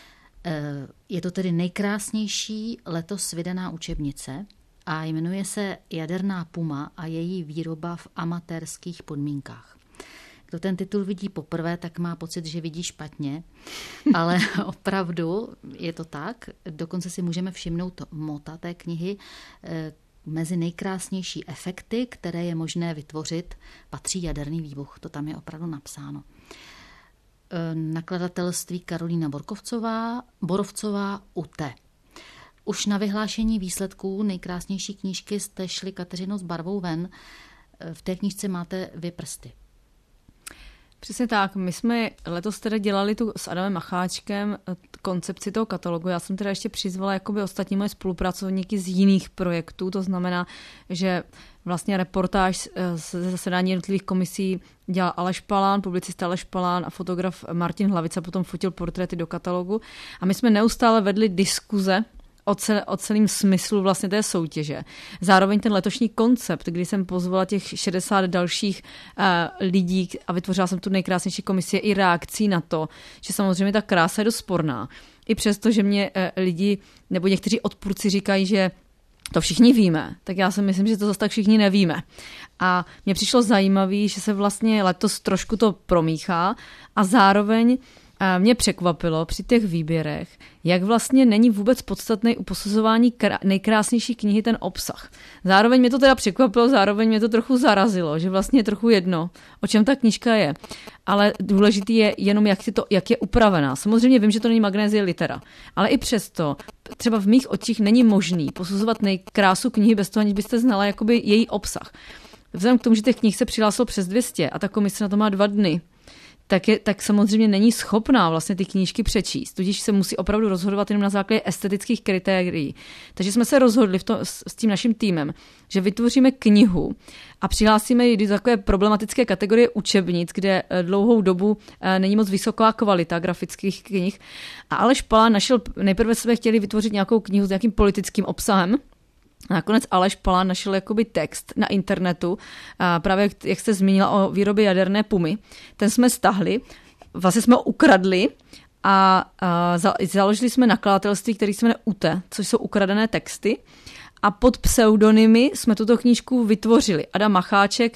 Je to tedy nejkrásnější letos vydaná učebnice a jmenuje se Jaderná puma a její výroba v amatérských podmínkách. Kdo ten titul vidí poprvé, tak má pocit, že vidí špatně, ale opravdu je to tak. Dokonce si můžeme všimnout mota té knihy. Mezi nejkrásnější efekty, které je možné vytvořit, patří jaderný výbuch. To tam je opravdu napsáno. Nakladatelství Karolína Borovcová UTE. Už na vyhlášení výsledků nejkrásnější knížky jste šli, Kateřino, s barvou ven. V té knížce máte vy prsty. Přesně tak. My jsme letos teda dělali tu s Adamem Macháčkem koncepci toho katalogu. Já jsem teda ještě přizvala jakoby ostatní moje spolupracovníky z jiných projektů. To znamená, že vlastně reportáž ze zasedání jednotlivých komisí dělal Aleš Palán, publicista Aleš Palán a fotograf Martin Hlavica potom fotil portréty do katalogu. A my jsme neustále vedli diskuze o celém smyslu vlastně té soutěže. Zároveň ten letošní koncept, kdy jsem pozvala těch 60 dalších lidí a vytvořila jsem tu nejkrásnější komisi, i reakcí na to, že samozřejmě ta krása je dost sporná. I přesto, že mě lidi nebo někteří odpůrci říkají, že to všichni víme, tak já si myslím, že to zase tak všichni nevíme. A mně přišlo zajímavé, že se vlastně letos trošku to promíchá a zároveň mě překvapilo při těch výběrech, jak vlastně není vůbec podstatný u posuzování nejkrásnější knihy ten obsah. Zároveň mě to teda překvapilo, zároveň mě to trochu zarazilo, že vlastně je trochu jedno, o čem ta knížka je. Ale důležitý je jenom, jak je upravená. Samozřejmě vím, že to není magnézie litera, ale i přesto třeba v mých očích není možný posuzovat nejkrásu knihy bez toho, aniž byste znala jakoby její obsah. Vzhledem k tomu, že těch knih se přihlásilo přes 200 a ta komise na to má 2 dny, tak samozřejmě není schopná vlastně ty knížky přečíst. Tudíž se musí opravdu rozhodovat jenom na základě estetických kritérií. Takže jsme se rozhodli s tím naším týmem, že vytvoříme knihu a přihlásíme ji do takové problematické kategorie učebnic, kde dlouhou dobu není moc vysoká kvalita grafických knih. A Aleš Palán nejprve jsme chtěli vytvořit nějakou knihu s nějakým politickým obsahem. A nakonec Aleš Palán našel jakoby text na internetu, právě jak jste zmínila o výrobě jaderné pumy. Ten jsme stahli, vlastně jsme ho ukradli a založili jsme nakladatelství, který se jmenuje UTE, což jsou ukradené texty. A pod pseudonymy jsme tuto knížku vytvořili. Adam Macháček,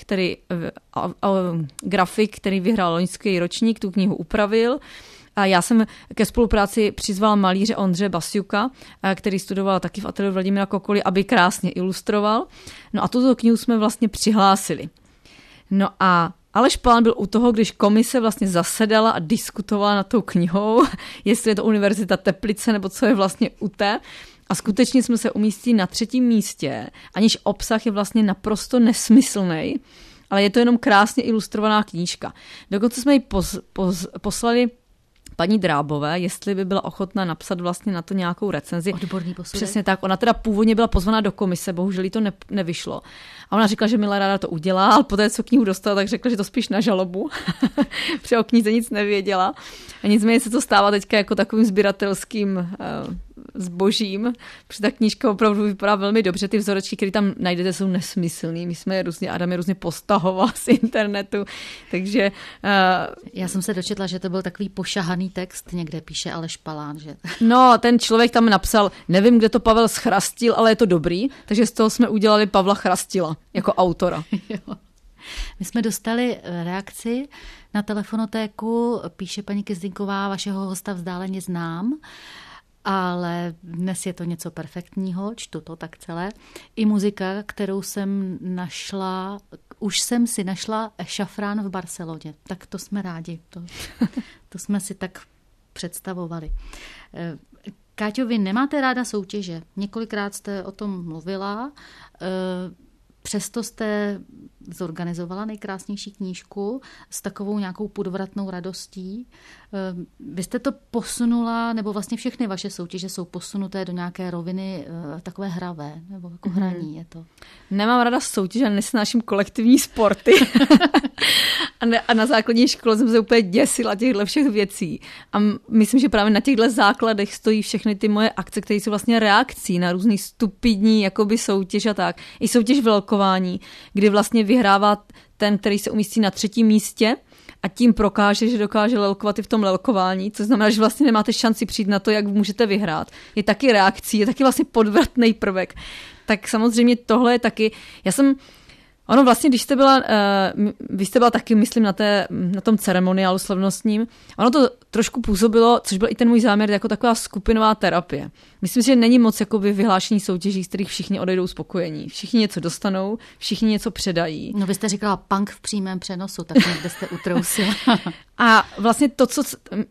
grafik, který vyhrál loňský ročník, tu knihu upravil. A já jsem ke spolupráci přizvala malíře Ondřeje Basiuka, který studoval taky v ateliéru Vladimíra Kokoly, aby krásně ilustroval. No a tuto knihu jsme vlastně přihlásili. No a Aleš Palán byl u toho, když komise vlastně zasedala a diskutovala nad tou knihou, jestli je to Univerzita Teplice nebo co je vlastně UTE. A skutečně jsme se umístili na 3. místě, aniž obsah je vlastně naprosto nesmyslný, ale je to jenom krásně ilustrovaná knížka. Dokonce jsme ji poslali paní Drábové, jestli by byla ochotná napsat vlastně na to nějakou recenzi. Odborný posudek. Přesně tak. Ona teda původně byla pozvaná do komise, bohužel jí to nevyšlo. A ona říkala, že milá ráda to udělá, ale poté, co knihu dostala, tak řekla, že to spíš na žalobu. Protože o knize nic nevěděla. A nicméně se to stává teďka jako takovým sběratelským zbožím, protože ta knížka opravdu vypadá velmi dobře. Ty vzorečky, které tam najdete, jsou nesmyslný. My jsme Adam je různě postahoval z internetu, takže... Já jsem se dočetla, že to byl takový pošahaný text, někde píše Aleš Palán, že... No, ten člověk tam napsal, nevím, kde to Pavel schrastil, ale je to dobrý, takže z toho jsme udělali Pavla Chrastila jako autora. Jo. My jsme dostali reakci na telefonotéku, píše paní Kezdinková, vašeho hosta vzdáleně znám, ale dnes je to něco perfektního, čtu to tak celé. I muzika, kterou jsem našla, už jsem si našla Šafrán v Barceloně, tak to jsme rádi, to jsme si tak představovali. Káťo, vy nemáte ráda soutěže, několikrát jste o tom mluvila, přesto jste zorganizovala nejkrásnější knížku s takovou nějakou podvratnou radostí. Vy jste to posunula, nebo vlastně všechny vaše soutěže jsou posunuté do nějaké roviny takové hravé, nebo jako hraní je to? Nemám ráda soutěže, nesnáším kolektivní sporty. A na základní škole jsem se úplně děsila těchto všech věcí. A myslím, že právě na těchto základech stojí všechny ty moje akce, které jsou vlastně reakcí na různý stupidní jakoby soutěž a tak. I soutěž v lelkování, kdy vlastně vyhrává ten, který se umístí na 3. místě a tím prokáže, že dokáže lelkovat i v tom lelkování, což znamená, že vlastně nemáte šanci přijít na to, jak můžete vyhrát. Je taky reakcí, je taky vlastně podvratný prvek. Tak samozřejmě tohle je taky... Ono vlastně, když vy jste byla taky, myslím, na tom ceremoniálu slavnostním, ono to trošku působilo, což byl i ten můj záměr, jako taková skupinová terapie. Myslím si, že není moc jakoby vyhlášení soutěží, z kterých všichni odejdou spokojení. Všichni něco dostanou, všichni něco předají. No vy jste říkala punk v přímém přenosu, tak někde jste utrousila. A vlastně to, co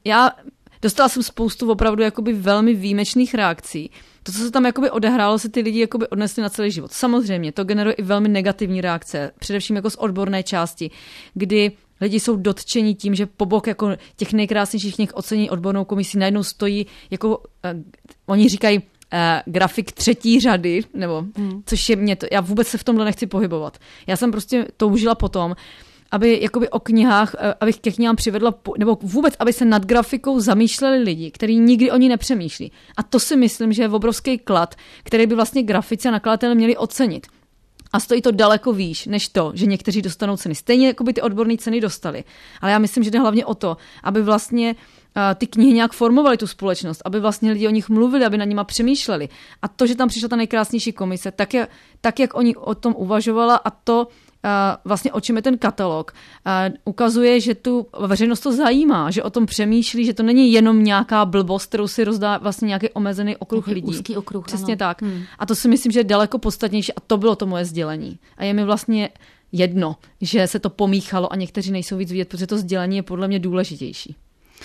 dostala jsem spoustu opravdu jakoby velmi výjimečných reakcí. To, co se tam jakoby odehrálo, se ty lidi jakoby odnesli na celý život. Samozřejmě, to generuje i velmi negativní reakce, především jako z odborné části, kdy lidi jsou dotčeni tím, že po bok jako těch nejkrásnějších knih ocení odbornou komisí najednou stojí, jako oni říkají grafik 3. řady, nebo což je mě to, já vůbec se v tomhle nechci pohybovat. Já jsem prostě toužila potom, aby jakoby o knihách, abych ke knihám přivedla, nebo vůbec, aby se nad grafikou zamýšleli lidi, kteří nikdy o ní nepřemýšlí. A to si myslím, že je obrovský klad, který by vlastně grafici a nakladatelé měli ocenit. A stojí to daleko výš, než to, že někteří dostanou ceny. Stejně jako by ty odborné ceny dostali. Ale já myslím, že jde hlavně o to, aby vlastně ty knihy nějak formovaly tu společnost, aby vlastně lidi o nich mluvili, aby na nima přemýšleli. A to, že tam přišla ta nejkrásnější komise, tak jak oni o tom uvažovala a to, vlastně o čem je ten katalog, ukazuje, že tu veřejnost to zajímá, že o tom přemýšlí, že to není jenom nějaká blbost, kterou si rozdá vlastně nějaký omezený okruh lidí. Úzký okruh, přesně ano. Tak. A to si myslím, že je daleko podstatnější a to bylo to moje sdělení. A je mi vlastně jedno, že se to pomíchalo a někteří nejsou víc vidět, protože to sdělení je podle mě důležitější.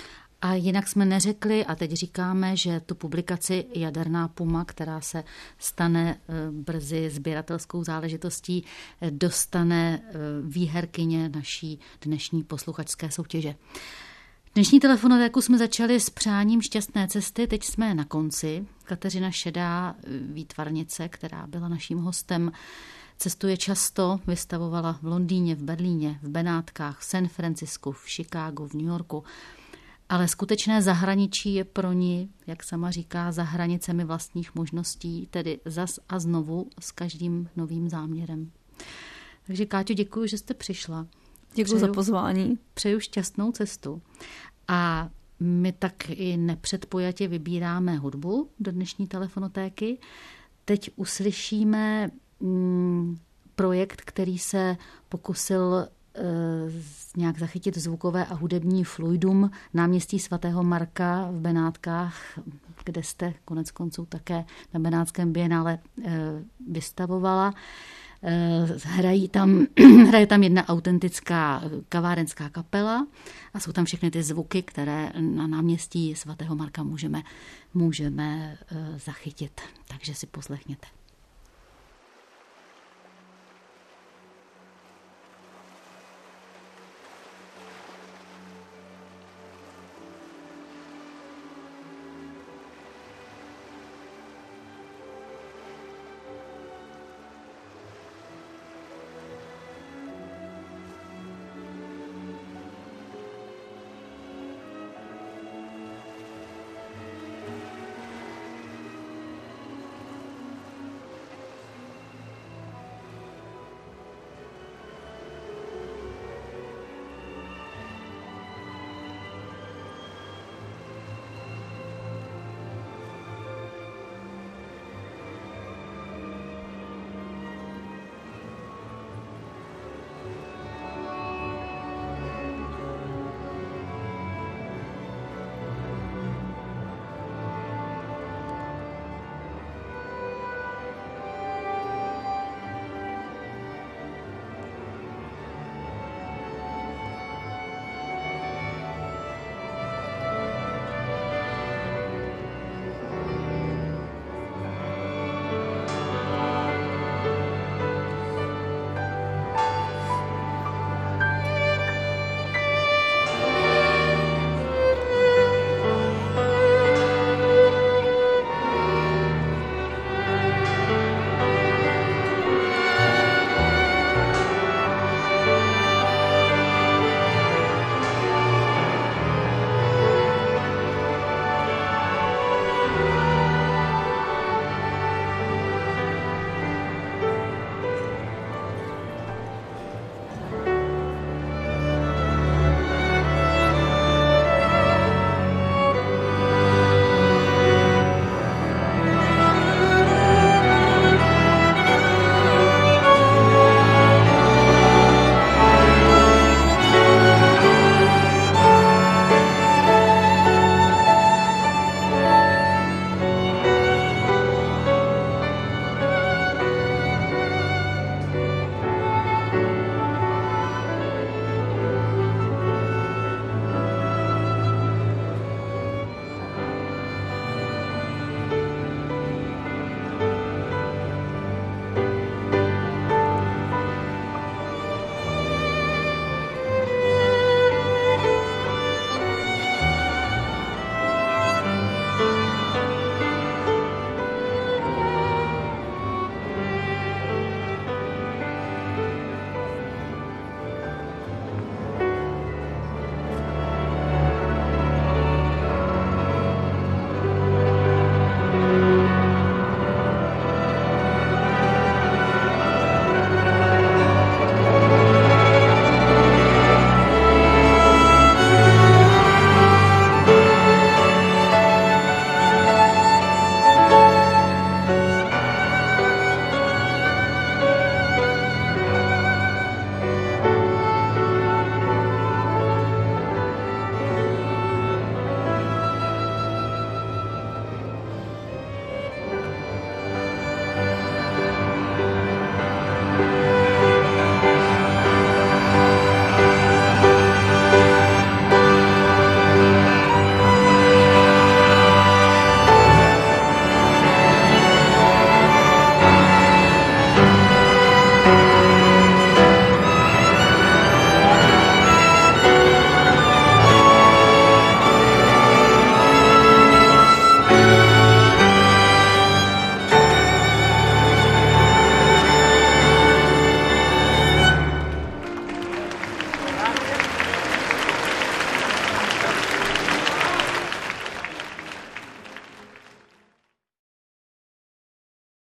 A jinak jsme neřekli, a teď říkáme, že tu publikaci Jaderná puma, která se stane brzy sběratelskou záležitostí, dostane výherkyně naší dnešní posluchačské soutěže. Dnešní telefonotéku jsme začali s přáním šťastné cesty, teď jsme na konci. Kateřina Šedá, výtvarnice, která byla naším hostem, cestuje často, vystavovala v Londýně, v Berlíně, v Benátkách, v San Francisku, v Chicagu, v New Yorku. Ale skutečné zahraničí je pro ní, jak sama říká, za hranicemi vlastních možností, tedy zas a znovu s každým novým záměrem. Takže Káťo, děkuji, že jste přišla. Děkuji za pozvání. Přeju šťastnou cestu. A my tak i nepředpojatě vybíráme hudbu do dnešní telefonotéky. Teď uslyšíme projekt, který se pokusil nějak zachytit zvukové a hudební fluidum náměstí svatého Marka v Benátkách, kde jste konec konců také na Benátském bienále vystavovala. Hraje tam jedna autentická kavárenská kapela a jsou tam všechny ty zvuky, které na náměstí svatého Marka můžeme zachytit. Takže si poslechněte.